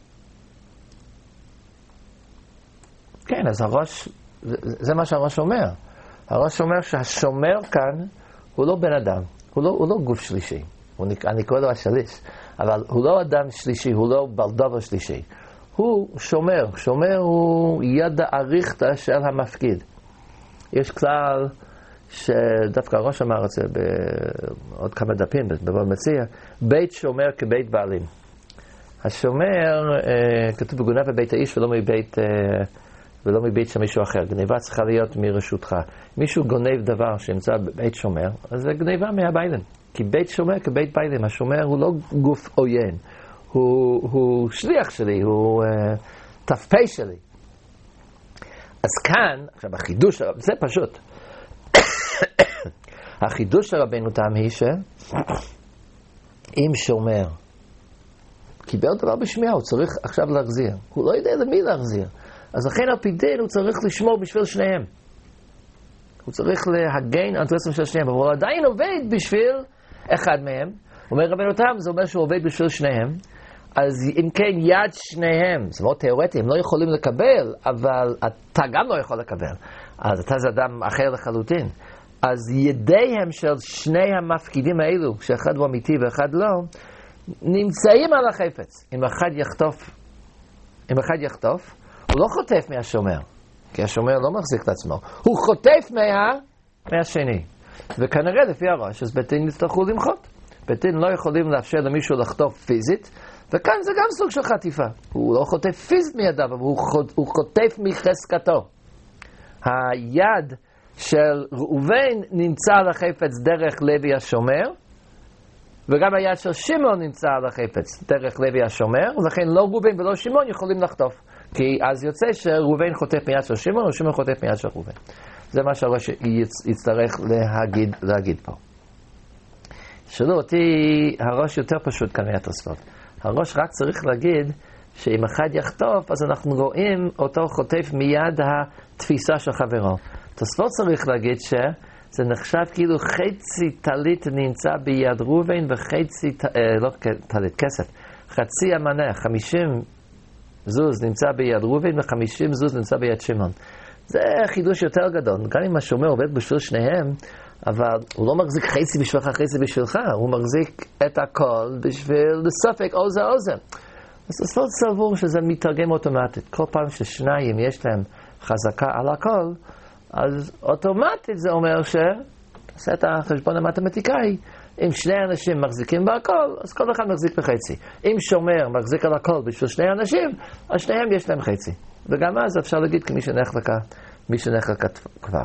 כן, אז הראש, זה, זה מה שהראש אומר. הראש אומר שהשומר כאן הוא לא בן אדם, הוא לא, הוא לא גוף שלישי. הוא, אני קורא לו השליש, אבל הוא לא אדם שלישי, הוא לא בלדובר שלישי. הוא שומר, שומר הוא יד האריכתא של המפקיד. יש כלל שדווקא הראש אמר את זה בעוד כמה דפים, בבבא מציעא, בית שומר כבית בעלים. השומר, אה, כתוב בגונב בבית האיש ולא מבית, אה, ולא מבית של מישהו אחר. גניבה צריכה להיות מרשותך. מישהו גונב דבר שנמצא בבית שומר, אז זה גניבה מהביילים. כי בית שומר כבית ביילים, השומר הוא לא גוף עוין, הוא, הוא שליח שלי, הוא אה, ת"פ שלי. אז כאן, עכשיו החידוש, זה פשוט. החידוש של רבינו תם היא ש... אם שומר קיבל דבר בשמיעה, הוא צריך עכשיו להחזיר. הוא לא יודע למי להחזיר. אז לכן על פי דין הוא צריך לשמור בשביל שניהם. הוא צריך להגן אינטרסים של שניהם, אבל הוא עדיין עובד בשביל אחד מהם. אומר רבנו תם, זה אומר שהוא עובד בשביל שניהם. אז אם כן יד שניהם, זה מאוד תיאורטי, הם לא יכולים לקבל, אבל אתה גם לא יכול לקבל. אז אתה זה אדם אחר לחלוטין. אז ידיהם של שני המפקידים האלו, שאחד הוא אמיתי ואחד לא, נמצאים על החפץ. אם אחד יחטוף, אם אחד יחטוף, הוא לא חוטף מהשומר, כי השומר לא מחזיק את עצמו. הוא חוטף מה, מהשני. וכנראה לפי הראש, אז בית דין יצטרכו למחות. בית דין לא יכולים לאפשר למישהו לחטוף פיזית, וכאן זה גם סוג של חטיפה. הוא לא חוטף פיזית מידיו, אבל הוא, חוט, הוא חוטף מחזקתו. היד של ראובן נמצא על החפץ דרך לוי השומר, וגם היד של שמעון נמצא על החפץ דרך לוי השומר, ולכן לא ראובן ולא שמעון יכולים לחטוף. כי אז יוצא שראובן חוטף מיד של שמעון, או שמעון חוטף מיד של ראובן. זה מה שהראש יצטרך להגיד, להגיד פה. שאלו אותי, הראש יותר פשוט כאן מהתוספות. הראש רק צריך להגיד שאם אחד יחטוף, אז אנחנו רואים אותו חוטף מיד התפיסה של חברו. תוספות צריך להגיד שזה נחשב כאילו חצי טלית נמצא ביד ראובן וחצי, אה, לא טלית, כסף, חצי המנה, חמישים זוז נמצא ביד ראובן וחמישים זוז נמצא ביד שמעון. זה חידוש יותר גדול. גם אם השומר עובד בשביל שניהם, אבל הוא לא מחזיק חצי בשבילך, חצי בשבילך, הוא מחזיק את הכל בשביל לספק עוזר עוזר. אז תוספות סבור שזה מתרגם אוטומטית. כל פעם ששניים יש להם חזקה על הכל, אז אוטומטית זה אומר שעושה את החשבון המתמטיקאי. אם שני אנשים מחזיקים בהכל, אז כל אחד מחזיק בחצי. אם שומר מחזיק על הכל בשביל שני אנשים, אז שניהם יש להם חצי. וגם אז אפשר להגיד כמי שנחלקה, מי שנחלקה כבר.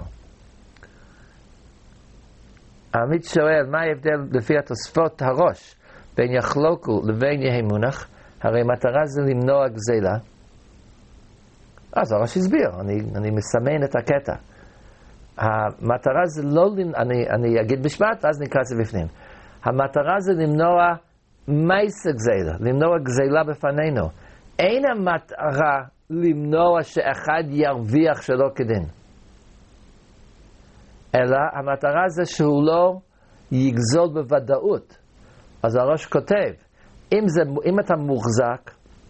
העמית שואל, מה ההבדל לפי התוספות הראש בין יחלוקו לבין יהי מונח? הרי מטרה זה למנוע גזילה. אז הראש הסביר, אני, אני מסמן את הקטע. המטרה זה לא, אני, אני אגיד משפט, ואז נקרא את זה בפנים. המטרה זה למנוע מייס גזילה, למנוע גזילה בפנינו. אין המטרה למנוע שאחד ירוויח שלא כדין. אלא המטרה זה שהוא לא יגזול בוודאות. אז הראש כותב, אם, זה, אם אתה מוחזק,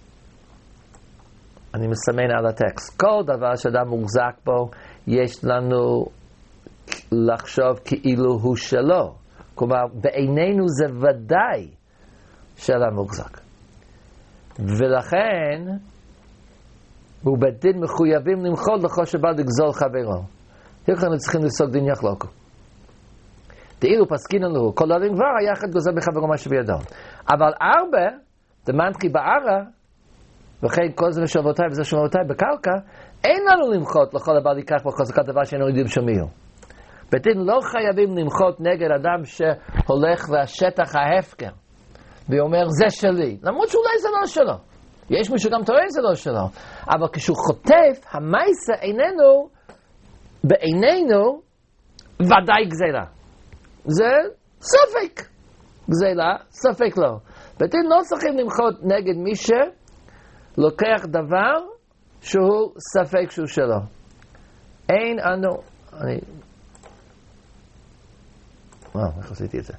אני מסמן על הטקסט, כל דבר שאדם מוחזק בו, יש לנו לחשוב כאילו הוא שלו. כלומר, בעינינו זה ודאי של המוחזק. ולכן, ובית דין מחויבים למחות לכל שבא לגזול חברו. אנחנו צריכים לפסוק דין יחלוקו. תאילו פסקינן לו, כל הדין כבר היחד גוזל בחברו מה שבידו. אבל ארבע, דמנתחי בערה, וכן כל זה משובותיי וזה שומרותיי בקרקע, אין לנו למחות לכל הבא לקח בחזקת דבר שאינו יודעים שמיהו. בית דין לא חייבים למחות נגד אדם שהולך לשטח ההפקר, ואומר זה שלי, למרות שאולי זה לא שלו. יש מישהו גם טוען זה לא שלו. אבל כשהוא חוטף, המייסה איננו, בעינינו, ודאי גזילה. זה ספק גזילה, ספק לא. בית דין לא צריכים למחות נגד מי שלוקח דבר שהוא ספק שהוא שלו. אין אנו, אני, וואו, איך עשיתי את זה?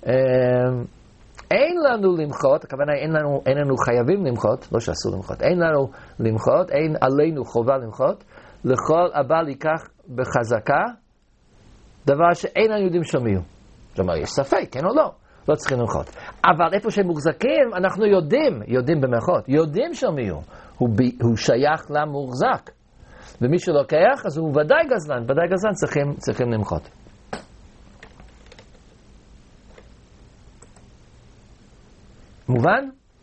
אין לנו למחות, הכוונה אין לנו, אין לנו חייבים למחות, לא שאסור למחות, אין לנו למחות, אין עלינו חובה למחות, לכל הבא ייקח בחזקה, דבר שאין לנו יודעים שמיהו. זאת אומרת, יש ספק, כן או לא? לא צריכים למחות. אבל איפה שהם מוחזקים, אנחנו יודעים, יודעים במחות, יודעים שמיהו. הוא, הוא שייך למוחזק. ומי שלוקח, אז הוא ודאי גזלן, ודאי גזלן צריכים, צריכים למחות. מובן?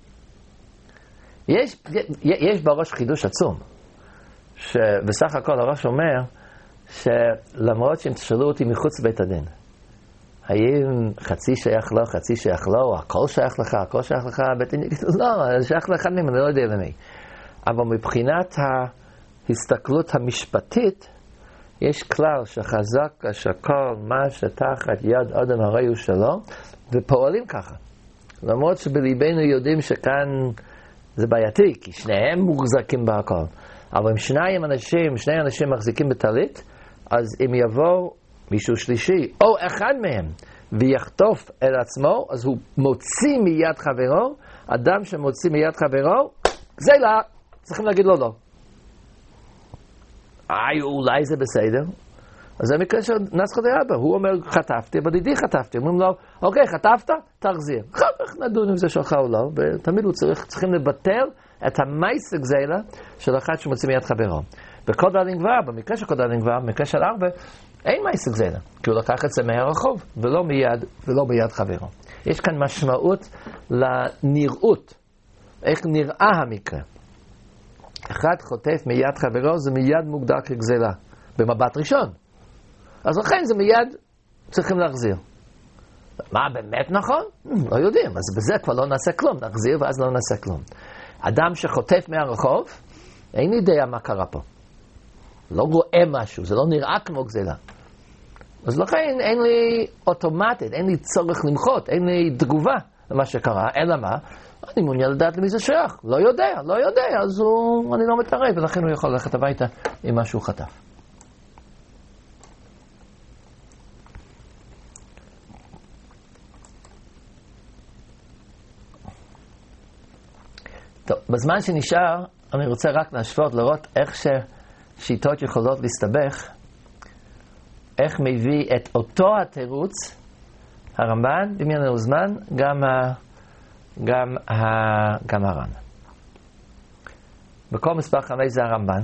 יש, יש בראש חידוש עצום, שבסך הכל הראש אומר, שלמרות שהם תשאלו אותי מחוץ לבית הדין, האם חצי שייך לו, חצי שייך לו, הכל שייך לך, הכל שייך לך, בית הדין יגידו, לא, זה שייך לאחד מהם, אני לא יודע למי. אבל מבחינת ההסתכלות המשפטית, יש כלל שחזק השכל, מה שתחת יד אדם הרי הוא שלו, ופועלים ככה. למרות שבליבנו יודעים שכאן זה בעייתי, כי שניהם מוחזקים בהכל. אבל אם שניים אנשים, שני אנשים מחזיקים בטלית, אז אם יבוא מישהו שלישי, או אחד מהם, ויחטוף אל עצמו, אז הוא מוציא מיד חברו. אדם שמוציא מיד חברו, זה לא, צריכים להגיד לו לא. איי, אולי זה בסדר. אז זה מקרה של נסחא דרבא, הוא אומר חטפתי, בדידי חטפתי, אומרים לו, אוקיי, חטפת? תחזיר. אחר כך נדון אם זה שלך או לא, ותמיד הוא צריך, צריכים לבטל את המייס גזילה של אחד שמוציא מיד חברו. בקוד הדין גבר, במקרה של קוד הדין גבר, במקרה של ארבע, אין מייס גזילה, כי הוא לקח את זה מהרחוב, ולא מיד, ולא מיד חברו. יש כאן משמעות לנראות, איך נראה המקרה. אחד חוטף מיד חברו, זה מיד מוגדר כגזילה, במבט ראשון. אז לכן זה מיד צריכים להחזיר. מה, באמת נכון? לא יודעים, אז בזה כבר לא נעשה כלום, נחזיר ואז לא נעשה כלום. אדם שחוטף מהרחוב, אין לי idea מה קרה פה. לא רואה משהו, זה לא נראה כמו גזילה. אז לכן אין לי אוטומטית, אין לי צורך למחות, אין לי תגובה למה שקרה, אלא מה? אני מעוניין לדעת למי זה שייך, לא יודע, לא יודע, אז הוא, אני לא מתערב, ולכן הוא יכול ללכת הביתה עם מה שהוא חטף. טוב, בזמן שנשאר, אני רוצה רק להשוות, לראות איך ששיטות יכולות להסתבך, איך מביא את אותו התירוץ, הרמב"ן, במין לנו זמן, גם, ה, גם, ה, גם הר"ן. בכל מספר חמש זה הרמב"ן.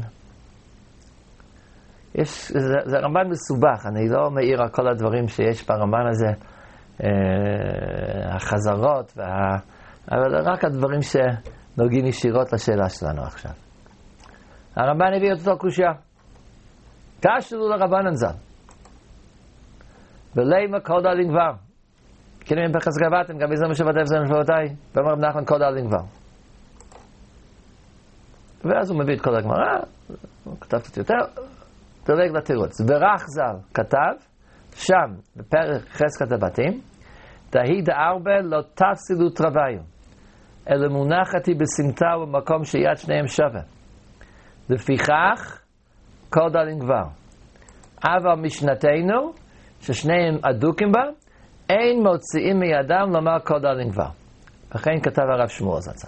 יש, זה, זה הרמב"ן מסובך, אני לא מעיר על כל הדברים שיש ברמב"ן הזה, אה, החזרות, וה, אבל רק הדברים ש... נוגעים ישירות לשאלה שלנו עכשיו. הרמב"ן הביא את אותו קושיה. תשאלו לרבנן ז"ל. ולמה קוד הדין גבר? כאילו אם פרחס גבתם, גם איזה משבטי וזה משבטי, ואומר רב נחמן קוד הדין גבר. ואז הוא מביא את כל הגמרא, הוא כתב קצת יותר, דולג לתירוץ. ברך ז"ל כתב, שם, בפרק חזקת הבתים, תהי דארבע לא תפסידו תרוויו. אלא מונחתי בסמטה ובמקום שיד שניהם שווה. לפיכך, קוד הדין גבר. אבל משנתנו, ששניהם אדוקים בה, אין מוציאים מידם לומר קוד הדין גבר. וכן כתב הרב שמואל זצ"ל.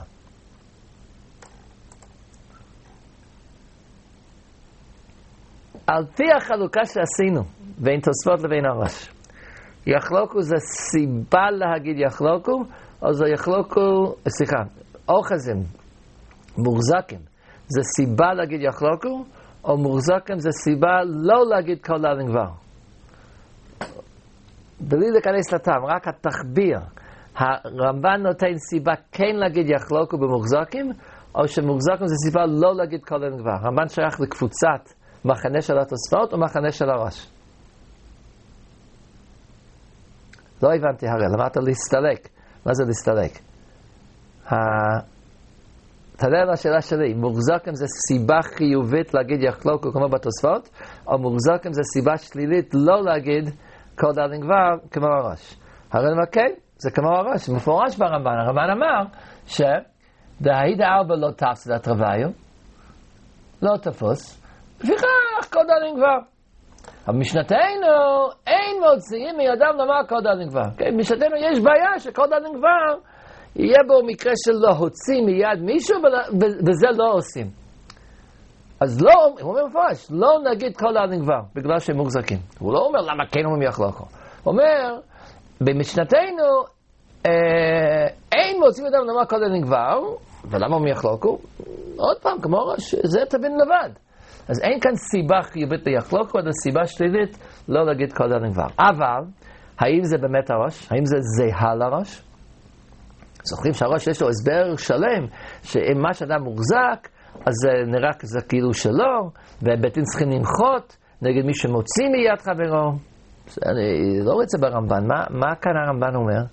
על פי החלוקה שעשינו, בין תוספות לבין הראש, יחלוקו זה סיבה להגיד יחלוקו, או זה יחלוקו, סליחה, אוחזים, מוחזקים, זה סיבה להגיד יחלוקו, או מוחזקים זה סיבה לא להגיד קוד הדין גבר. בלי להיכנס לטעם, רק התחביר, הרמב"ן נותן סיבה כן להגיד יחלוקו במוחזקים, או שמוחזקים זה סיבה לא להגיד קוד הדין גבר. הרמב"ן שייך לקבוצת מחנה של התוספות או מחנה של הראש. לא הבנתי הרי, למדת להסתלק. מה זה להסתלק? תדע לשאלה שלי, מוחזקים זה סיבה חיובית להגיד יחלוקו כמו בתוספות, או מוחזקים זה סיבה שלילית לא להגיד קוד הדין גבר כמו הראש. הרי מה כן? זה כמו הראש, מפורש ברמב"ן. הרמב"ן אמר שדהי דארבע לא תפסיד תרוויו, לא תפוס, לפיכך קוד הדין גבר. אבל משנתנו אין מוציאים מידם לומר קוד הדין גבר. כן, משנתנו יש בעיה שקוד הדין גבר יהיה בו מקרה של להוציא מיד מישהו וזה לא עושים. אז לא, הוא אומר מפורש, לא נגיד קוד הדין גבר בגלל שהם מוחזקים. הוא לא אומר למה כן אומרים יחלוקו. הוא אומר, במשנתנו אה, אין מוציאים מידם לומר קוד הדין גבר, ולמה אומרים יחלוקו? עוד פעם, כמו ראש, זה תבין לבד. אז אין כאן סיבה חיובית ליחלוקו, אלא סיבה שלילית לא להגיד קוד הדין גבר. אבל, האם זה באמת הראש? האם זה זהה לראש? זוכרים שהראש יש לו הסבר שלם, שאם מה שאדם מוחזק, אז זה נראה כזה כאילו שלו, והבתים צריכים למחות נגד מי שמוציא מיד חברו. אני לא רוצה ברמב"ן, מה, מה כאן הרמב"ן אומר?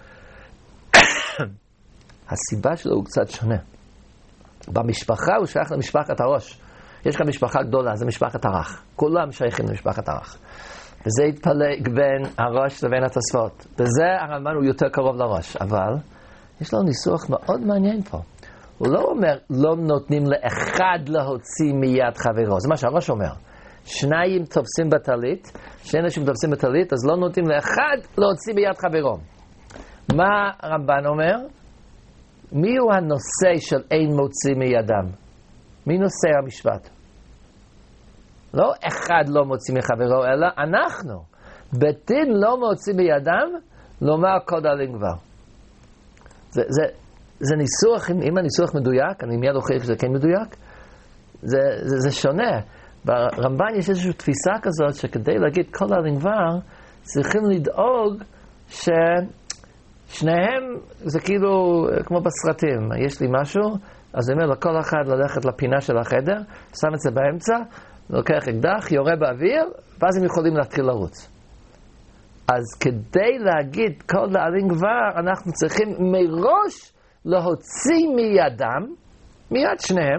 הסיבה שלו הוא קצת שונה. במשפחה הוא שייך למשפחת הראש. יש כאן משפחה גדולה, זה משפחת הרך. כולם שייכים למשפחת הרך. וזה יתפלג בין הראש לבין התוספות. בזה הרמב"ן הוא יותר קרוב לראש. אבל יש לו ניסוח מאוד מעניין פה. הוא לא אומר, לא נותנים לאחד להוציא מיד חברו. זה מה שהראש אומר. שניים תופסים בטלית, שני אנשים תופסים בטלית, אז לא נותנים לאחד להוציא מיד חברו. מה הרמב"ן אומר? מי הוא הנושא של אין מוציא מידם? מי נושא המשפט? לא אחד לא מוציא מחברו, אלא אנחנו. בית דין לא מוציא מידם, לומר קוד אלין כבר. זה, זה, זה ניסוח, אם, אם הניסוח מדויק, אני מיד אוכיח שזה כן מדויק, זה, זה, זה שונה. ברמב"ן יש איזושהי תפיסה כזאת, שכדי להגיד קוד אלין כבר, צריכים לדאוג ששניהם, זה כאילו כמו בסרטים, יש לי משהו, אז אני אומר לכל אחד ללכת לפינה של החדר, שם את זה באמצע, לוקח אקדח, יורה באוויר, ואז הם יכולים להתחיל לרוץ. אז כדי להגיד קוד אלין כבר, אנחנו צריכים מראש להוציא מידם, מיד שניהם,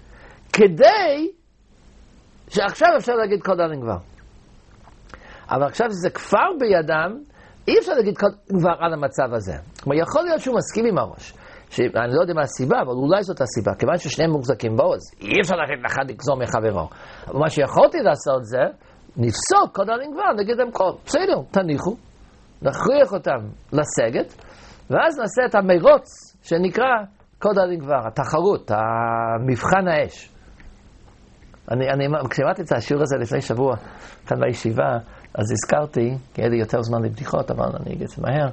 כדי שעכשיו אפשר להגיד קוד אלין כבר. אבל עכשיו שזה כבר בידם, אי אפשר להגיד קוד כבר על המצב הזה. כלומר, יכול להיות שהוא מסכים עם הראש. אני לא יודע מה הסיבה, אבל אולי זאת הסיבה. כיוון ששניהם מוחזקים בו, אז אי אפשר להגיד לאחד לגזור מחברו. אבל מה שיכולתי לעשות זה, נפסוק קוד אלין כבר, נגיד להם כל, בסדר, תניחו, נכריח אותם לסגת, ואז נעשה את המרוץ שנקרא קוד אלין כבר, התחרות, המבחן האש. אני, אני, כשאמרתי את השיעור הזה לפני שבוע, כאן בישיבה, אז הזכרתי, כי היה לי יותר זמן לבדיחות, אבל אני אגיד את זה מהר,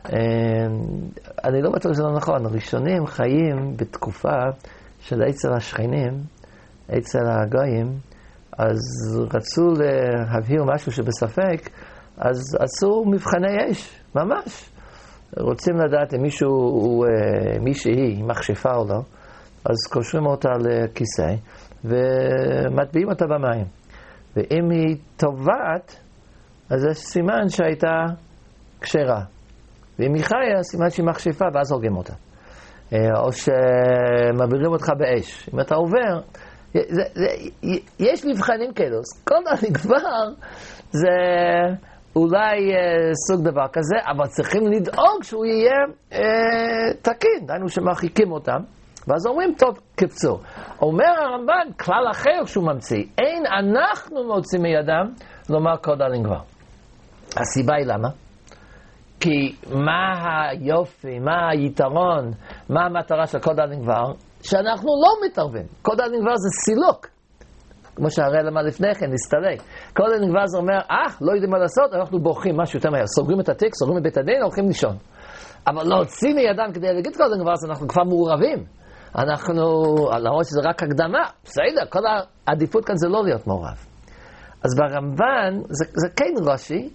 אני לא בטוח שזה לא נכון, הראשונים חיים בתקופה של אצל השכנים, אצל הגויים, אז רצו להבהיר משהו שבספק, אז עשו מבחני אש, ממש. רוצים לדעת אם מישהו הוא, מישהי, מכשפה או לא, אז קושרים אותה לכיסא, ומטביעים אותה במים. ואם היא טובעת, אז זה סימן שהייתה כשרה. ואם היא חיה, סימן שהיא מכשפה, ואז הורגים אותה. או שמבעירים אותך באש. אם אתה עובר, זה, זה, יש מבחנים כאלו. קוד אלין כבר זה אולי סוג דבר כזה, אבל צריכים לדאוג שהוא יהיה אה, תקין. דיינו שמרחיקים אותם. ואז אומרים, טוב, קפצור. אומר הרמב"ן, כלל אחר שהוא ממציא, אין אנחנו מוצאים מידם לומר קוד אלין כבר. הסיבה היא למה? כי מה היופי, מה היתרון, מה המטרה של קוד אלין כבר? שאנחנו לא מתערבים. קוד אלין כבר זה סילוק. כמו שהרי למה לפני כן, נסתלק. קוד אלין כבר זה אומר, אה, לא יודעים מה לעשות, אנחנו בורחים משהו יותר מהר. סוגרים את התיק, סוגרים את בית הדין, הולכים לישון. אבל להוציא מידם כדי להגיד קוד אלין כבר, אז אנחנו כבר מעורבים. אנחנו, למרות שזה רק הקדמה, בסדר, כל העדיפות כאן זה לא להיות מעורב. אז ברמב"ן, זה, זה כן ראשי,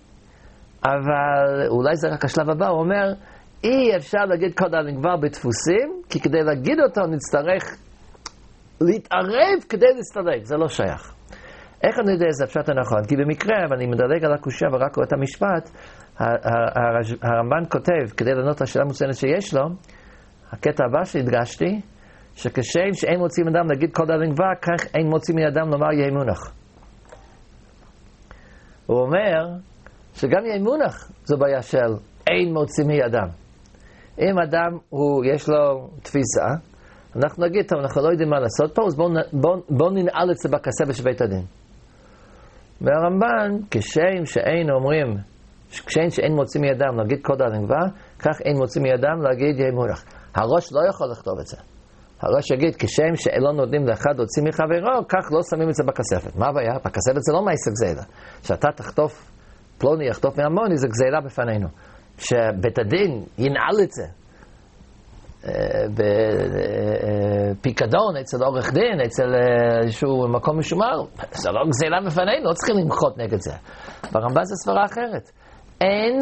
אבל אולי זה רק השלב הבא, הוא אומר, אי אפשר להגיד קוד אלין כבר בדפוסים, כי כדי להגיד אותו נצטרך להתערב כדי להסתלק, זה לא שייך. איך אני יודע זה הפשט הנכון? כי במקרה, ואני מדלג על הקושיה ורק רואה את המשפט, הרמב"ן כותב, כדי לענות לשאלה מצוינת שיש לו, הקטע הבא שהדגשתי, שכשם שאין מוצאים אדם להגיד קוד אלין כבר, כך אין מוצאים מאדם לומר יהי מונח. הוא אומר שגם יהי מונח זו בעיה של אין מוצאים מאדם. אם אדם הוא, יש לו תפיסה, אנחנו נגיד, טוב, אנחנו לא יודעים מה לעשות פה, אז בואו בוא, בוא ננעל את זה בכספת של בית הדין. והרמב"ן, כשם שאין אומרים, כשם שאין מוצאים מאדם להגיד קוד אלין כבר, כך אין מוצאים מאדם להגיד יהי מונח. הראש לא יכול לכתוב את זה. הראש יגיד, כשם שלא נותנים לאחד להוציא מחברו, כך לא שמים את זה בכספת. מה הבעיה? בכספת זה לא מעשה גזילה. שאתה תחטוף, פלוני יחטוף מהמוני, זה גזילה בפנינו. שבית הדין ינעל את זה. בפיקדון, אצל עורך דין, אצל איזשהו מקום משומר, זה לא גזילה בפנינו, לא צריכים למחות נגד זה. ברמב"ן זה סברה אחרת. אין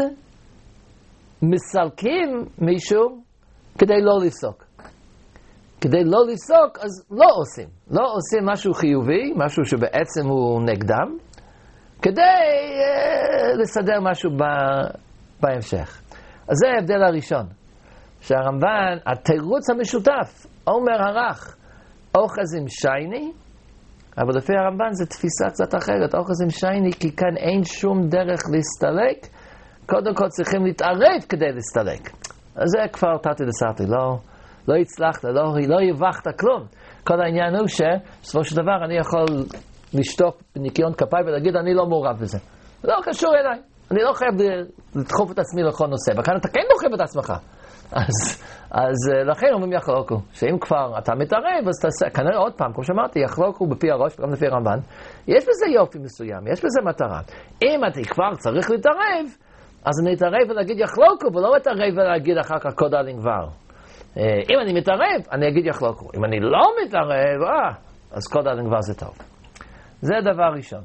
מסלקים מישהו כדי לא לפסוק. כדי לא לפסוק, אז לא עושים. לא עושים משהו חיובי, משהו שבעצם הוא נגדם, כדי אה, לסדר משהו ב, בהמשך. אז זה ההבדל הראשון. שהרמב"ן, התירוץ המשותף, אומר הרך, אוחז עם שייני, אבל לפי הרמב"ן זה תפיסה קצת אחרת. אוחז עם שייני, כי כאן אין שום דרך להסתלק, קודם כל צריכים להתערב כדי להסתלק. אז זה כבר תתי דסרטי, לא, לא הצלחת, לא, לא יווחת כלום. כל העניין הוא שבסופו של דבר אני יכול לשטוף בניקיון כפיי ולהגיד אני לא מעורב בזה. לא קשור אליי. אני לא חייב לדחוף את עצמי לכל נושא, וכאן אתה כן דוחף את עצמך. אז, אז לכן אומרים יחלוקו, שאם כבר אתה מתערב, אז תעשה, כנראה עוד פעם, כמו שאמרתי, יחלוקו בפי הראש, וגם לפי הרמב"ן, יש בזה יופי מסוים, יש בזה מטרה. אם אתה כבר צריך להתערב, אז אני אתערב ולהגיד יחלוקו, ולא מתערב ולהגיד אחר כך קוד אלין כבר. אם אני מתערב, אני אגיד יחלוקו. אם אני לא מתערב, אה, אז קוד אלין כבר זה טוב. זה דבר ראשון.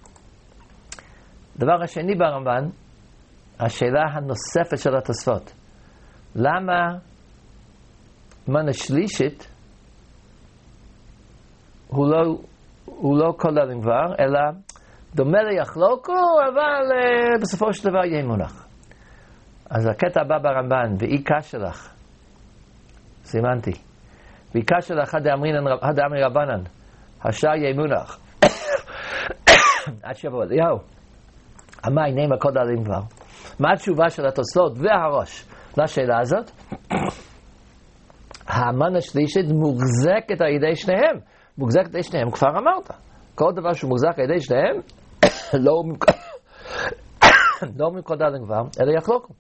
דבר השני ברמב"ן, השאלה הנוספת של התוספות. למה מן השלישית הוא לא, הוא לא כולל עם כבר, אלא דומה ליחלוקו, אבל uh, בסופו של דבר יהיה מונח. אז הקטע הבא ברמב"ן, ואי קשה לך, סימנתי, ואי קשה לך עד אמרי רבנן, השאר יהיה מונח. עד שבוע, אליהו. אמי נאמר קוד אלין כבר. מה התשובה של התוספות והראש לשאלה הזאת? המן השלישית מוחזקת על ידי שניהם. מוחזקת על ידי שניהם, כבר אמרת. כל דבר שהוא מוחזק על ידי שניהם, לא מקוד אלין כבר, אלא יחלוקו.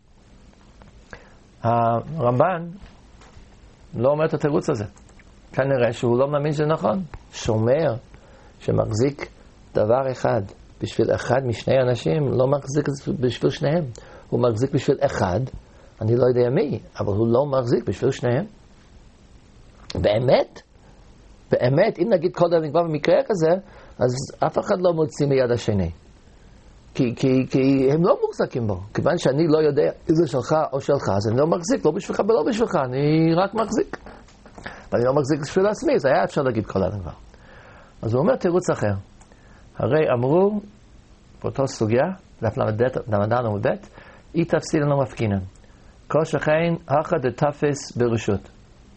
הרמב"ן לא אומר את התירוץ הזה. כנראה שהוא לא מאמין שזה נכון. שומר שמחזיק דבר אחד בשביל אחד משני אנשים, לא מחזיק בשביל שניהם. הוא מחזיק בשביל אחד, אני לא יודע מי, אבל הוא לא מחזיק בשביל שניהם. באמת, באמת, אם נגיד קוד אלין כבר במקרה כזה, אז אף אחד לא מוציא מיד השני. כי, כי, כי הם לא מוחזקים בו. כיוון שאני לא יודע אם זה שלך או שלך, אז אני לא מחזיק, לא בשבילך ולא בשבילך, אני רק מחזיק. ואני לא מחזיק בשביל עצמי, זה היה אפשר להגיד קוד אלין כבר. אז הוא אומר תירוץ אחר. הרי אמרו, באותו סוגיה, דף למדן ומבט, אי תפסיד לנו מפקינן. כל שכן, אחת דתפס ברשות.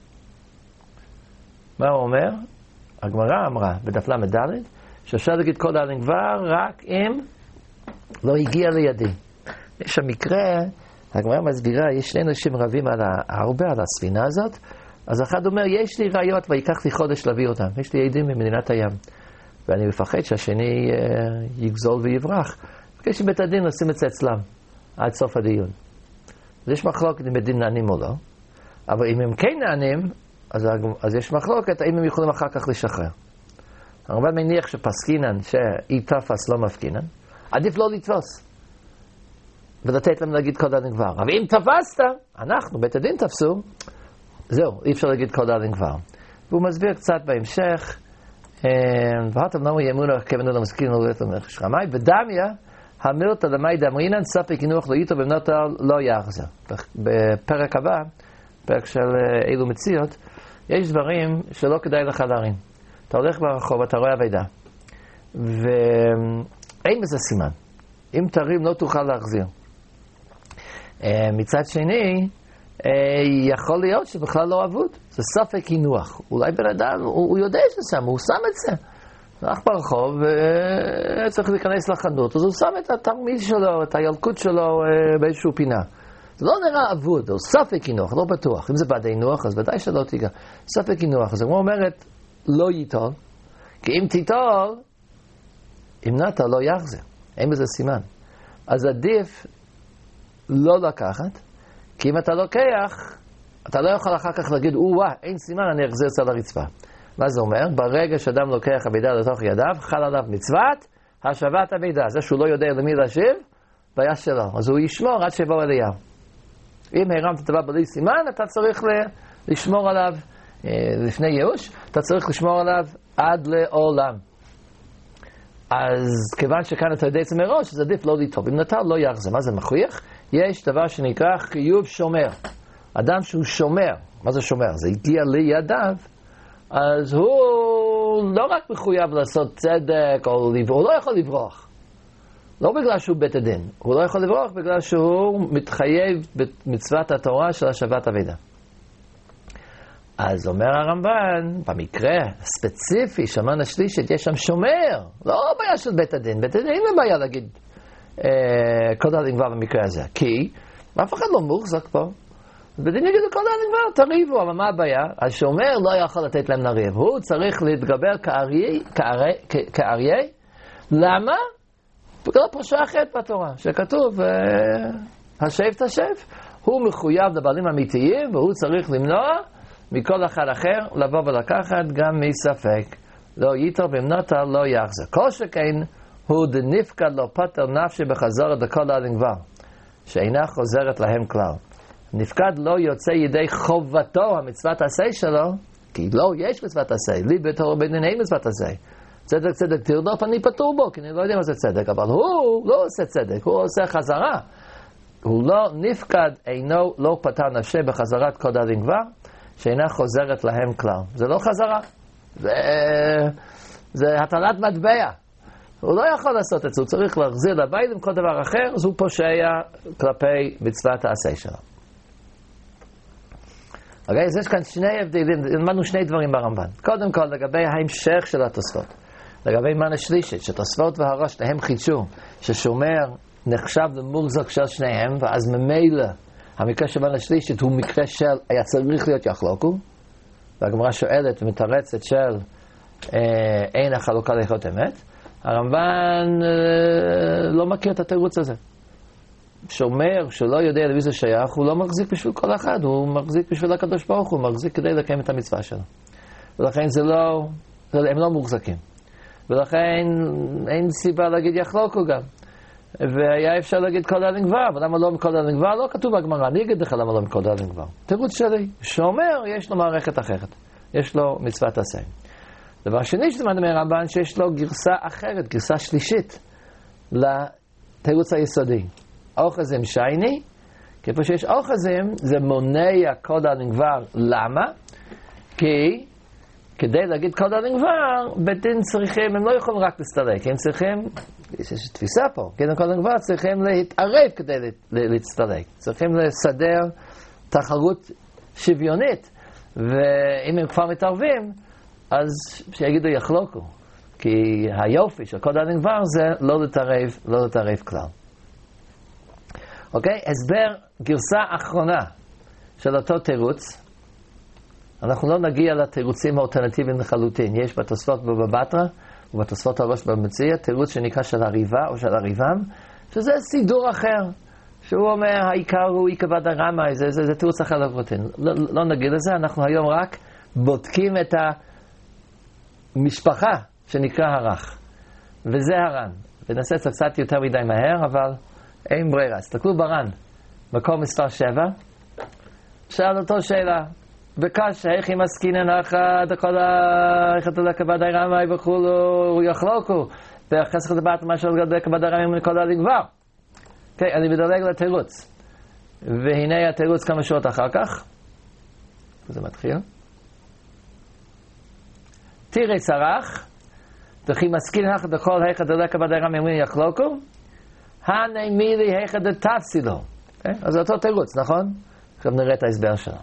מה הוא אומר? הגמרא אמרה, בדף למדן, שאפשר להגיד קוד אלין כבר, רק אם לא הגיע לידי. יש המקרה, הגמרא מסבירה, יש שני אנשים רבים על הרבה על הספינה הזאת, אז אחד אומר, יש לי ראיות ויקח לי חודש להביא אותם. יש לי עדים ממדינת הים. ואני מפחד שהשני uh, יגזול ויברח. בקש בית הדין עושים את זה אצלם, עד סוף הדיון. אז יש מחלוקת אם הדין נענים או לא, אבל אם הם כן נענים, אז, אז יש מחלוקת האם הם יכולים אחר כך לשחרר. הרמב"ן מניח שפסקינן, שאי תפס לא מפקינן, עדיף לא לתפוס. ולתת להם להגיד קוד אלין כבר. אבל אם תפסת, אנחנו, בית הדין תפסו, זהו, אי אפשר להגיד קוד אלין כבר. והוא מסביר קצת בהמשך, ואתם לא יאמונו כיוונו למסכין ולתת למלך רמאי, ודמיה, המילתא למאי דאמרינן, ספק ינוח לא איתו במנותו לא יחזר. בפרק הבא, פרק של אילו מציאות, יש דברים שלא כדאי לך להרים. אתה הולך ברחוב, אתה רואה אבידה, ואין בזה סימן. אם תרים לא תוכל להחזיר. מצד שני, יכול להיות שבכלל לא עבוד. זה ספק הינוח. אולי בן אדם, הוא, הוא יודע שזה שם, הוא שם את זה. הלך ברחוב, וצריך להיכנס לחנות, אז הוא שם את התרמיד שלו, את הילקוט שלו באיזשהו פינה. זה לא נראה עבוד, הוא ספק הינוח, לא בטוח. אם זה בעדי נוח, אז ודאי שלא תיגע. ספק הינוח, אז הוא אומרת, לא ייטול, כי אם תיטול, אם נטה לא יחזר. אין בזה סימן. אז עדיף לא לקחת, כי אם אתה לוקח, אתה לא יכול אחר כך להגיד, וואה, אין סימן, אני אחזיר אצל הרצפה. מה זה אומר? ברגע שאדם לוקח הבידה לתוך ידיו, חל עליו מצוות, השבת הבידה. זה שהוא לא יודע למי להשיב, בעיה שלו. אז הוא ישמור עד שיבוא אליהו. אם הרמת את דבר בלי סימן, אתה צריך לשמור עליו לפני ייאוש, אתה צריך לשמור עליו עד לעולם. אז כיוון שכאן אתה יודע את זה מראש, אז עדיף לא ליטול. אם נטל לא יחזר. מה זה מחוייך? יש דבר שנקרא חיוב שומר. אדם שהוא שומר, מה זה שומר? זה הגיע לידיו, אז הוא לא רק מחויב לעשות צדק, או הוא לא יכול לברוח. לא בגלל שהוא בית הדין. הוא לא יכול לברוח בגלל שהוא מתחייב במצוות התורה של השבת אבידה. אז אומר הרמב"ן, במקרה הספציפי של מן השלישית, יש שם שומר. לא בעיה של בית הדין. בית הדין אין לו בעיה להגיד קוד אלין כבר במקרה הזה. כי אף אחד לא מוחזק פה. בדין יגידו כל דין כבר, תריבו, אבל מה הבעיה? השומר לא יכול לתת להם לריב, הוא צריך להתגבר כאריה, כאריה, כאריה. למה? בגלל פרשה אחרת בתורה, שכתוב, השב תשב, הוא מחויב לבעלים אמיתיים, והוא צריך למנוע מכל אחד אחר לבוא ולקחת גם מספק. לא ייתר במנותה לא יחזר. כל שכן הוא דנפקד לא פטר נפשי בחזרת לכל הדנגבר, שאינה חוזרת להם כלל. נפקד לא יוצא ידי חובתו המצוות עשה שלו, כי לא יש מצוות עשה, לי בתור בדין אין מצוות עשה. צדק צדק תרדוף אני פטור בו, כי אני לא יודע מה זה צדק, אבל הוא לא עושה צדק, הוא עושה חזרה. הוא לא נפקד, אינו לא פטר נפשי בחזרת כל הדנגבר, שאינה חוזרת להם כלל. זה לא חזרה, זה, זה הטלת מטבע. הוא לא יכול לעשות את זה, הוא צריך להחזיר לבית עם כל דבר אחר, אז הוא פושע כלפי מצוות העשה שלו. אוקיי, אז יש כאן שני הבדלים, למדנו שני דברים ברמב"ן. קודם כל, לגבי ההמשך של התוספות, לגבי מן השלישית, שתוספות והראש להם חידשו, ששומר נחשב למוחזק של שניהם, ואז ממילא המקרה של מן השלישית הוא מקרה של היה צריך להיות יחלוקו, והגמרא שואלת ומתרצת של אה, אין החלוקה ליכות אמת. הרמב"ן אה, לא מכיר את התירוץ הזה. שומר שלא יודע למי זה שייך, הוא לא מחזיק בשביל כל אחד, הוא מחזיק בשביל הקדוש ברוך הוא, מחזיק כדי לקיים את המצווה שלו. ולכן זה לא, זה, הם לא מוחזקים. ולכן אין סיבה להגיד יחלוקו גם. והיה אפשר להגיד כל דין כבר, אבל למה לא מכל דין כבר? לא כתוב בגמרא, אני אגיד לך למה לא מכל דין כבר. תירוץ שלי, שומר יש לו מערכת אחרת, יש לו מצוות עשה. דבר שני שלמד מהרמב"ן שיש לו גרסה אחרת, גרסה שלישית לתירוץ היסודי. אוחזים שייני, כיפה שיש אוחזים, זה מונע כל דין כבר. למה? כי כדי להגיד כל דין כבר, בית דין צריכים, הם לא יכולים רק להסתלק, הם צריכים, יש תפיסה פה, כדי כל דין כבר צריכים להתערב כדי להסתלק, צריכים לסדר תחרות שוויונית, ואם הם כבר מתערבים, אז שיגידו יחלוקו, כי היופי של כל דין כבר זה לא להתערב, לא להתערב כלל. אוקיי? הסבר גרסה אחרונה של אותו תירוץ, אנחנו לא נגיע לתירוצים האלטרנטיביים לחלוטין. יש בתוספות בבא בתרא ובתוספות הראש במציע תירוץ שנקרא של הריבה או של הריבם, שזה סידור אחר, שהוא אומר העיקר הוא עיקבא דרמאי, זה, זה, זה תירוץ אחר לחלוטין. לא, לא נגיד לזה, אנחנו היום רק בודקים את המשפחה שנקרא הרך, וזה הר"ן. ונעשה את זה קצת יותר מדי מהר, אבל אין ברירה. תסתכלו בר"ן, מקום מספר שבע, שאל אותו שאלה, בקשה, איך אם עסקינן אחת, איך אתה יודע כבד הרמאי וכולו, יחלוקו, וחסך לדעת מה שלא גדל כבד הרמאי מכל הדין כבר. אוקיי, אני מדלג לתירוץ. והנה התירוץ כמה שעות אחר כך. זה מתחיל. תירי צרח, וכי מסקינן אחת בכל איך אתה יודע כבד הרמאי יחלוקו, הנה מילי איך אתה תפסי לו. אז זה אותו תירוץ, נכון? עכשיו נראה את ההסבר שלו.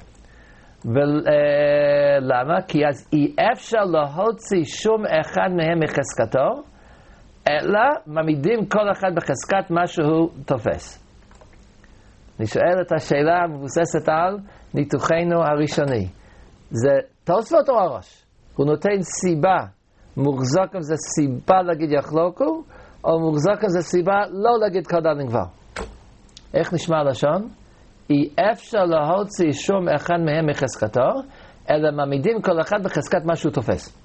ולמה? כי אז אי אפשר להוציא שום אחד מהם מחזקתו, אלא מעמידים כל אחד בחזקת מה שהוא תופס. אני שואל את השאלה המבוססת על ניתוחנו הראשוני. זה תוספות או הראש? הוא נותן סיבה, מוחזק זה סיבה להגיד יחלוקו, או מוחזק זה סיבה לא להגיד כל דין כבר. איך נשמע הלשון? אי אפשר להוציא שום אחד מהם מחזקתו, אלא מעמידים כל אחד בחזקת מה שהוא תופס.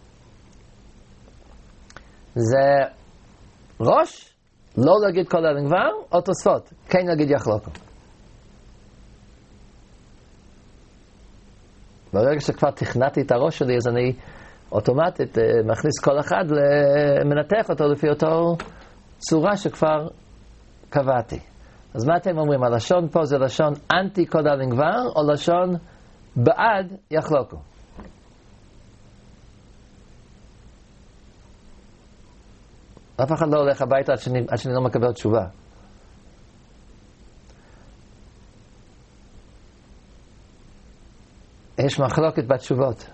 זה ראש, לא להגיד כל דין כבר, או תוספות, כן להגיד יחלוקו. ברגע שכבר תכנתי את הראש שלי, אז אני אוטומטית מכניס כל אחד למנתח אותו לפי אותו צורה שכבר קבעתי. אז מה אתם אומרים? הלשון פה זה לשון אנטי כל דין כבר, או לשון בעד יחלוקו? אף אחד לא הולך הביתה עד שאני, עד שאני לא מקבל תשובה. יש מחלוקת בתשובות.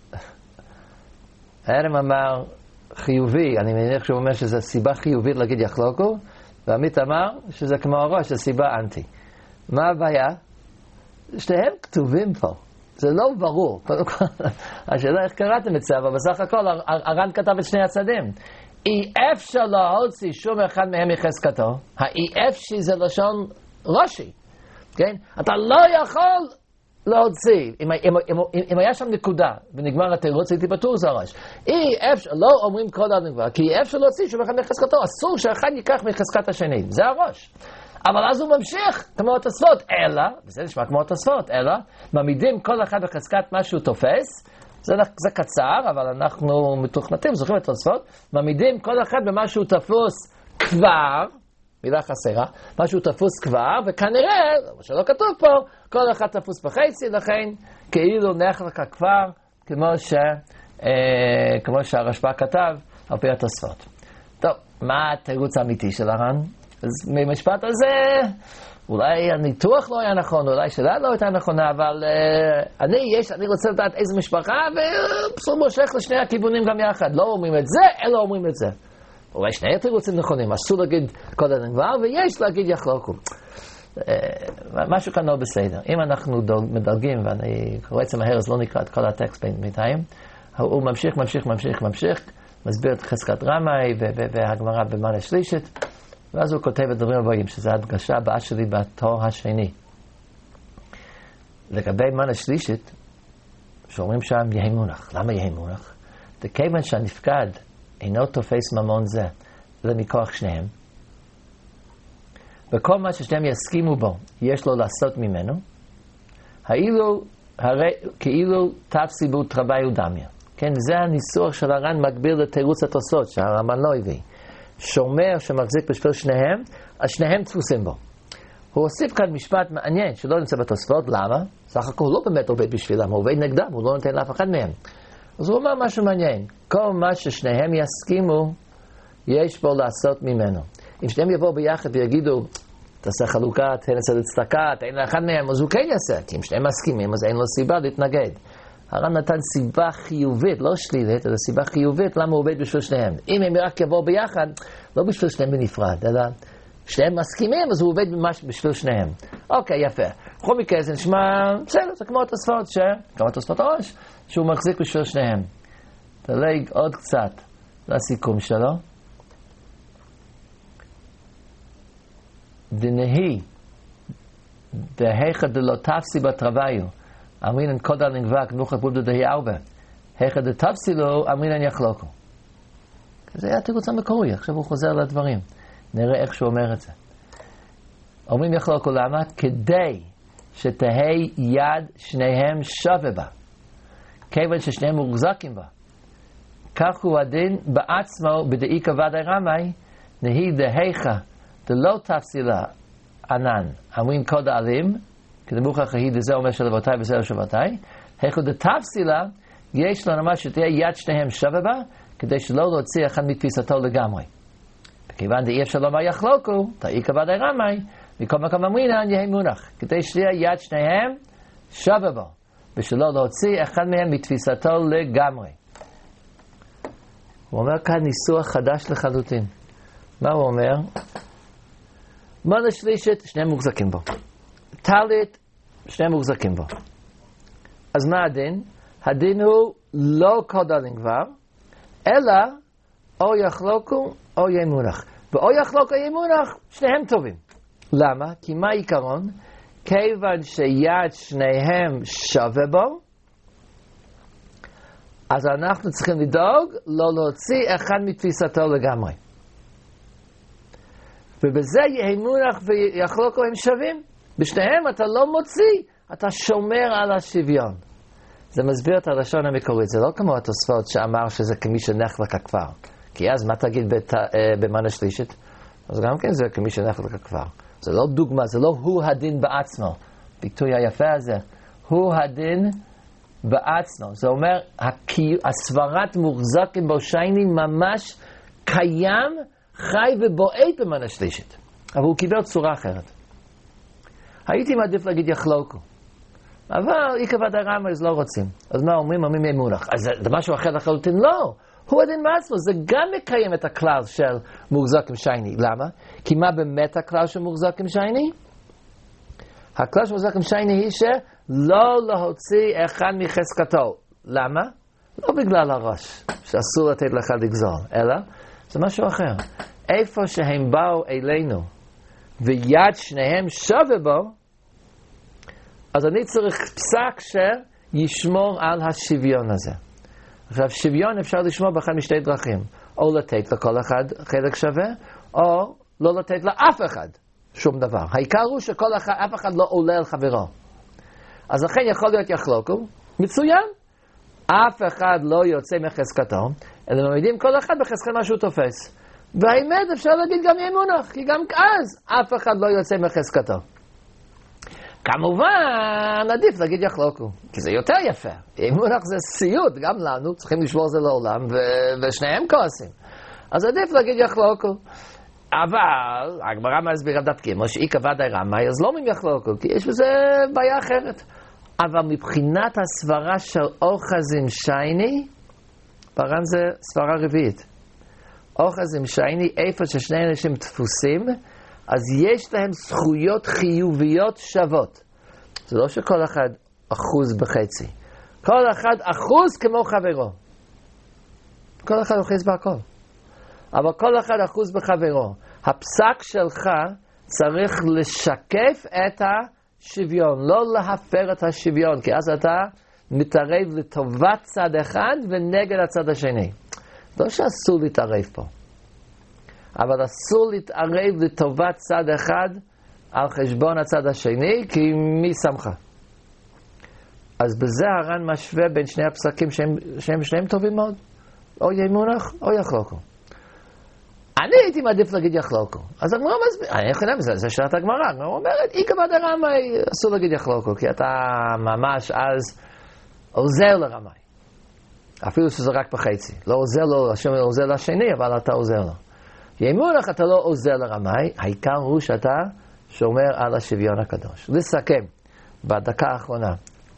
הרם אמר חיובי, אני מניח שהוא אומר שזה סיבה חיובית להגיד יחלוקו, ועמית אמר שזה כמו הראש, זה סיבה אנטי. מה הבעיה? שניהם כתובים פה. זה לא ברור. השאלה איך קראתם את זה, אבל בסך הכל הר"ן כתב את שני הצדדים. אי אפשר להוציא שום אחד מהם מחזקתו. האי אפשי זה לשון רש"י. כן? אתה לא יכול להוציא. אם, אם, אם, אם, אם היה שם נקודה ונגמר התירוץ, הייתי בטוח זה הראש. אי אפשר, לא אומרים כל הדבר, כי אי אפשר להוציא שום אחד מחזקתו. אסור שאחד ייקח מחזקת השני. זה הראש. אבל אז הוא ממשיך כמו התוספות. אלא, וזה נשמע כמו התוספות, אלא, מעמידים כל אחד בחזקת מה שהוא תופס. זה, זה קצר, אבל אנחנו מתוכנתים, זוכרים את התוספות. מעמידים כל אחד במה שהוא תפוס כבר, מילה חסרה, מה שהוא תפוס כבר, וכנראה, מה שלא כתוב פה, כל אחד תפוס בחצי, לכן כאילו נחלק כבר, כמו, ש, אה, כמו שהרשב"א כתב, על פי התוספות. טוב, מה התירוץ האמיתי של הר"ן? אז ממשפט הזה, אולי הניתוח לא היה נכון, אולי שאלה לא הייתה נכונה, אבל uh, אני, יש, אני רוצה לדעת איזה משפחה, ובסוף מושך לשני הכיוונים גם יחד. לא אומרים את זה, אלא אומרים את זה. אולי שני התירוצים נכונים, אסור להגיד כל הדבר, ויש להגיד יחלוקו. Uh, משהו כאן לא בסדר. אם אנחנו דוג, מדלגים, ואני קורא את זה מהר, אז לא נקרא את כל הטקסט בינתיים, הוא ממשיך, ממשיך, ממשיך, ממשיך, מסביר את חזקת רמאי, והגמרא במעלה שלישית, ואז הוא כותב את דברים הבאים, שזו הדגשה הבאה שלי בתור השני. לגבי מעלה שלישית, שאומרים שם יהי מונח. למה יהי מונח? זה כיוון שהנפקד אינו תופס ממון זה, אלא מכוח שניהם. וכל מה ששניהם יסכימו בו, יש לו לעשות ממנו, האילו, הרי, כאילו תפסי בו תרווי ודמיה. כן, זה הניסוח של הר"ן מקביל לתירוץ התוספות, שהרמב"ן לא הביא. שומר שמחזיק בשביל שניהם, אז שניהם תפוסים בו. הוא הוסיף כאן משפט מעניין שלא נמצא בתוספות. למה? סך הכל הוא לא באמת עובד בשבילם, הוא עובד נגדם, הוא לא נותן לאף אחד מהם. אז הוא אומר משהו מעניין. כל מה ששניהם יסכימו, יש בו לעשות ממנו. אם שניהם יבואו ביחד ויגידו, תעשה חלוקה, תן את זה לצדקה, תן לאחד מהם, אז הוא כן יעשה. כי אם שניהם מסכימים, אז אין לו סיבה להתנגד. הר"ן נתן סיבה חיובית, לא שלילית, אלא סיבה חיובית למה הוא עובד בשביל שניהם. אם הם רק יבואו ביחד, לא בשביל שניהם בנפרד, אלא שניהם מסכימים, אז הוא עובד ממש בשביל שניהם. אוקיי, יפה. בכל מקרה זה נשמע, בסדר, זה כמו התוספות, ש... כמו התוספות הראש, שהוא מחזיק בשביל שניהם. תלג עוד קצת לסיכום שלו. דנהי, דהיכא דלא תפסי בתרוויו, אמרינן קודל נגבק נוחת בודו דהי ארבע. היכא דתפסי לו, אמרינן יחלוקו. זה היה התירוץ המקורי, עכשיו הוא חוזר לדברים. נראה איך שהוא אומר את זה. אומרים יחלוקו למה? כדי שתהי יד שניהם שווה בה. כיוון ששניהם מוחזקים בה. כך הוא הדין בעצמו בדאיקה ודאי רמאי, נהי דהיכא דלא תפסי לה ענן. אמרים קוד העלים, כדמוך אחי דזה אומר שלבותיי וזה לשבותיי, היכא דתפסי לה, יש לנו מה שתהיה יד שניהם שווה בה, כדי שלא להוציא אחד מתפיסתו לגמרי. וכיוון דאי אפשר לומר יחלוקו, דאיקה ודאי רמאי, מכל מקום אמרינן יהי מונח, כדי שתהיה יד שניהם שווה בו, ושלא להוציא אחד מהם מתפיסתו לגמרי. הוא אומר כאן ניסוח חדש לחלוטין. מה הוא אומר? מעלה שלישית, שניהם מוחזקים בו. טלית, שניהם מוחזקים בו. אז מה הדין? הדין הוא לא קודלין כבר, אלא או יחלוקו או יהי מונח. ואו יחלוקו או יהי מונח, שניהם טובים. למה? כי מה העיקרון? כיוון שיד שניהם שווה בו, אז אנחנו צריכים לדאוג לא להוציא אחד מתפיסתו לגמרי. ובזה יהי מונח ויחלוקו הם שווים. בשניהם אתה לא מוציא, אתה שומר על השוויון. זה מסביר את הלשון המקורית. זה לא כמו התוספות שאמר שזה כמי שנחלק הכבר. כי אז מה תגיד בת, אה, במעלה שלישית? אז גם כן זה כמי שנחלק הכבר. זה לא דוגמה, זה לא הוא הדין בעצמו. ביטוי היפה הזה. הוא הדין בעצמו. זה אומר, הסברת מוחזקים בו שייני ממש קיים, חי ובועט במעלה שלישית. אבל הוא קיבל צורה אחרת. הייתי מעדיף להגיד יחלוקו. אבל איקה ודאי רמאי אז לא רוצים. אז מה אומרים? אומרים יהי מונח. אז זה משהו אחר לחלוטין? לא. הוא הדין בעצמו. זה גם מקיים את הכלל של מוחזקים שייני. למה? כי מה באמת הכלל של מוחזקים שייני? הכלל של מזבח שייני היא שלא להוציא אחד מחזקתו. למה? לא בגלל הראש, שאסור לתת לך לגזול, אלא זה משהו אחר. איפה שהם באו אלינו, ויד שניהם שווה בו, אז אני צריך פסק שישמור על השוויון הזה. עכשיו, שוויון אפשר לשמור באחד משתי דרכים. או לתת לכל אחד חלק שווה, או לא לתת לאף אחד שום דבר. העיקר הוא שכל אחד, אף אחד לא עולה על חברו. אז לכן יכול להיות יחלוקו, מצוין. אף אחד לא יוצא מחזקתו, אלא מועידים כל אחד בחזקת מה שהוא תופס. והאמת אפשר להגיד גם ימונח, כי גם אז אף אחד לא יוצא מחזקתו. כמובן, עדיף להגיד יחלוקו, כי זה יותר יפה. ימונח זה סיוט, גם לנו, צריכים לשמור זה לעולם, ו- ושניהם כועסים. אז עדיף להגיד יחלוקו. אבל, הגמרא מסבירה דפקים, או שאי כבד הרמאי, אז לא אומרים יחלוקו, כי יש בזה בעיה אחרת. אבל מבחינת הסברה של אוחזים שייני, פרן זה סברה רביעית. אוחזים שייני, איפה ששני אנשים דפוסים, אז יש להם זכויות חיוביות שוות. זה לא שכל אחד אחוז בחצי. כל אחד אחוז כמו חברו. כל אחד אוחז בהכל. אבל כל אחד אחוז בחברו. הפסק שלך צריך לשקף את השוויון, לא להפר את השוויון, כי אז אתה מתערב לטובת צד אחד ונגד הצד השני. לא שאסור להתערב פה. אבל אסור להתערב לטובת צד אחד על חשבון הצד השני, כי מי שמך? אז בזה הר"ן משווה בין שני הפסקים שהם, שהם שניהם טובים מאוד. או ימונח או יחלוקו. אני הייתי מעדיף להגיד יחלוקו. אז הגמרא מסביר, אני יכול להגיד, זה שאלת הגמרא. הגמרא אומרת, אי כבד הרמאי, אסור להגיד יחלוקו, כי אתה ממש אז עוזר לרמאי. אפילו שזה רק בחצי. לא עוזר לו, השם עוזר לשני, אבל אתה עוזר לו. ימונח אתה לא עוזר לרמאי, העיקר הוא שאתה שומר על השוויון הקדוש. לסכם, בדקה האחרונה,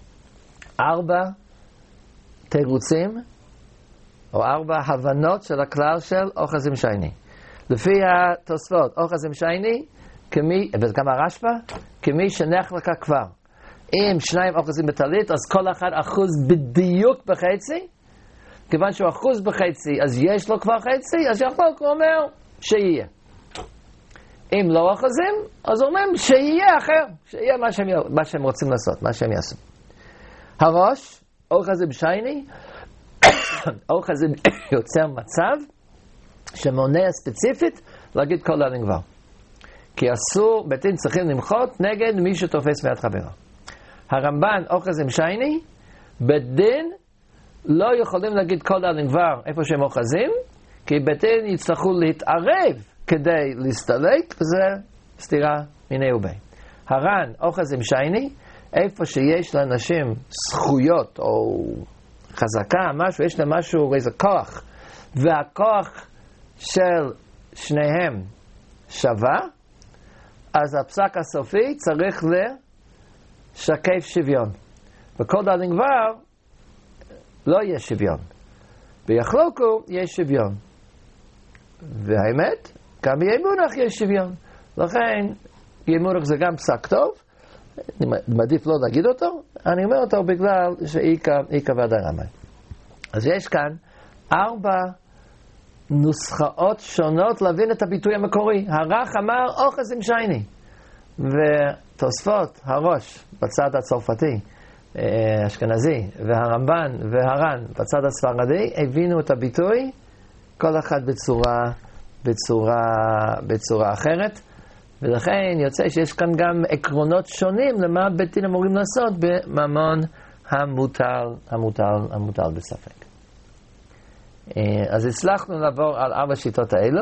ארבע תירוצים, או ארבע הבנות של הכלל של אוחזים שייני. לפי התוספות, אוחזים שייני, כמי, וגם הרשב"א, כמי שנחלקה כבר. אם שניים אוחזים בטלית, אז כל אחד אחוז בדיוק בחצי, כיוון שהוא אחוז בחצי, אז יש לו כבר חצי, אז יכול הוא אומר שיהיה. אם לא אחוזים, אז אומרים שיהיה אחר, שיהיה מה שהם, מה שהם רוצים לעשות, מה שהם יעשו. הראש, אוחזים שייני, אוחזים יוצר מצב שמונע ספציפית להגיד כל דין כבר. כי אסור, בית דין צריכים למחות נגד מי שתופס מיד חברו. הרמב"ן, אוחזים שייני, בית דין לא יכולים להגיד כל דין כבר איפה שהם אוחזים, כי בית דין יצטרכו להתערב כדי להסתלק, וזה סתירה מיני ובי. הר"ן, אוחזים שייני, איפה שיש לאנשים זכויות או חזקה, משהו, יש להם משהו, איזה כוח, והכוח של שניהם שווה, אז הפסק הסופי צריך לשקף שוויון. בכל דין כבר לא יש שוויון. ביחלוקו יש שוויון. והאמת, גם בימונח יש שוויון. לכן, ימונח זה גם פסק טוב, אני מעדיף לא להגיד אותו, אני אומר אותו בגלל שאי כבד הרמאי. אז יש כאן ארבע נוסחאות שונות להבין את הביטוי המקורי. הרך אמר אוחזים שייני, ותוספות הראש בצד הצרפתי, אשכנזי, והרמב"ן והר"ן בצד הספרדי הבינו את הביטוי כל אחד בצורה, בצורה, בצורה אחרת. ולכן יוצא שיש כאן גם עקרונות שונים למה בית דין אמורים לעשות בממון המוטל, המוטל, המוטל בספק. אז הצלחנו לעבור על ארבע שיטות האלו.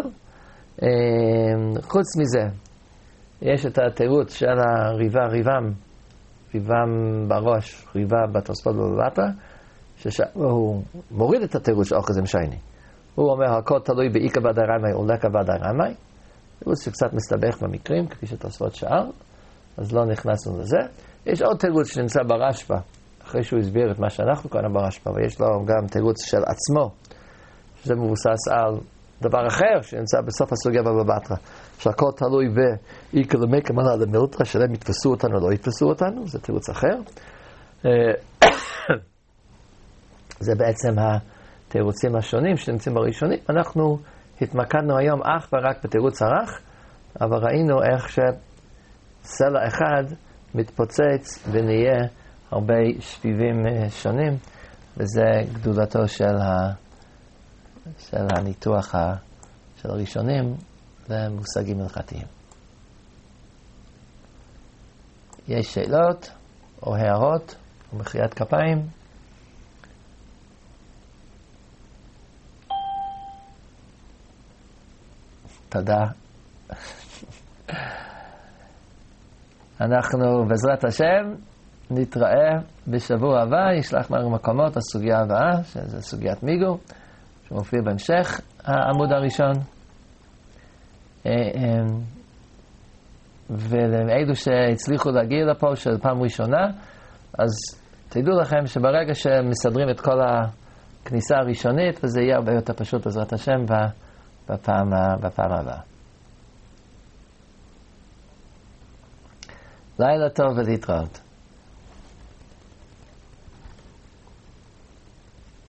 חוץ מזה, יש את התירוץ של הריבה, ריבם, ריבם בראש, ריבה בתוספות ובבטה, שהוא מוריד את התירוץ של אוחזים שייני. הוא אומר, הכל תלוי באי כבד הרמאי או לא כבד הרמאי. תירוץ שקצת מסתבך במקרים, כפי שתוספות שאל, אז לא נכנסנו לזה. יש עוד תירוץ שנמצא ברשב"א, אחרי שהוא הסביר את מה שאנחנו קוראים ברשב"א, ויש לו גם תירוץ של עצמו, שזה מבוסס על דבר אחר שנמצא בסוף הסוגיה בבבא בתרא, שהכל תלוי באיקר למקר מלא למילתא, שלהם יתפסו אותנו או לא יתפסו אותנו, זה תירוץ אחר. זה בעצם התירוצים השונים שנמצאים בראשונים. אנחנו התמקדנו היום אך ורק בתירוץ הרך, אבל ראינו איך שסלע אחד מתפוצץ ונהיה הרבה שביבים שונים, וזה גדולתו של, ה... של הניתוח ה... של הראשונים למושגים הלכתיים. יש שאלות או הערות או מחיית כפיים? תודה. אנחנו בעזרת השם נתראה בשבוע הבא, ישלח לנו מקומות הסוגיה הבאה, שזה סוגיית מיגו, שמופיע בהמשך העמוד הראשון. ולאלו שהצליחו להגיע לפה של פעם ראשונה, אז תדעו לכם שברגע שמסדרים את כל הכניסה הראשונית, אז זה יהיה הרבה יותר פשוט בעזרת השם בפעם, בפעם הבאה. לילה טוב ולהתראות.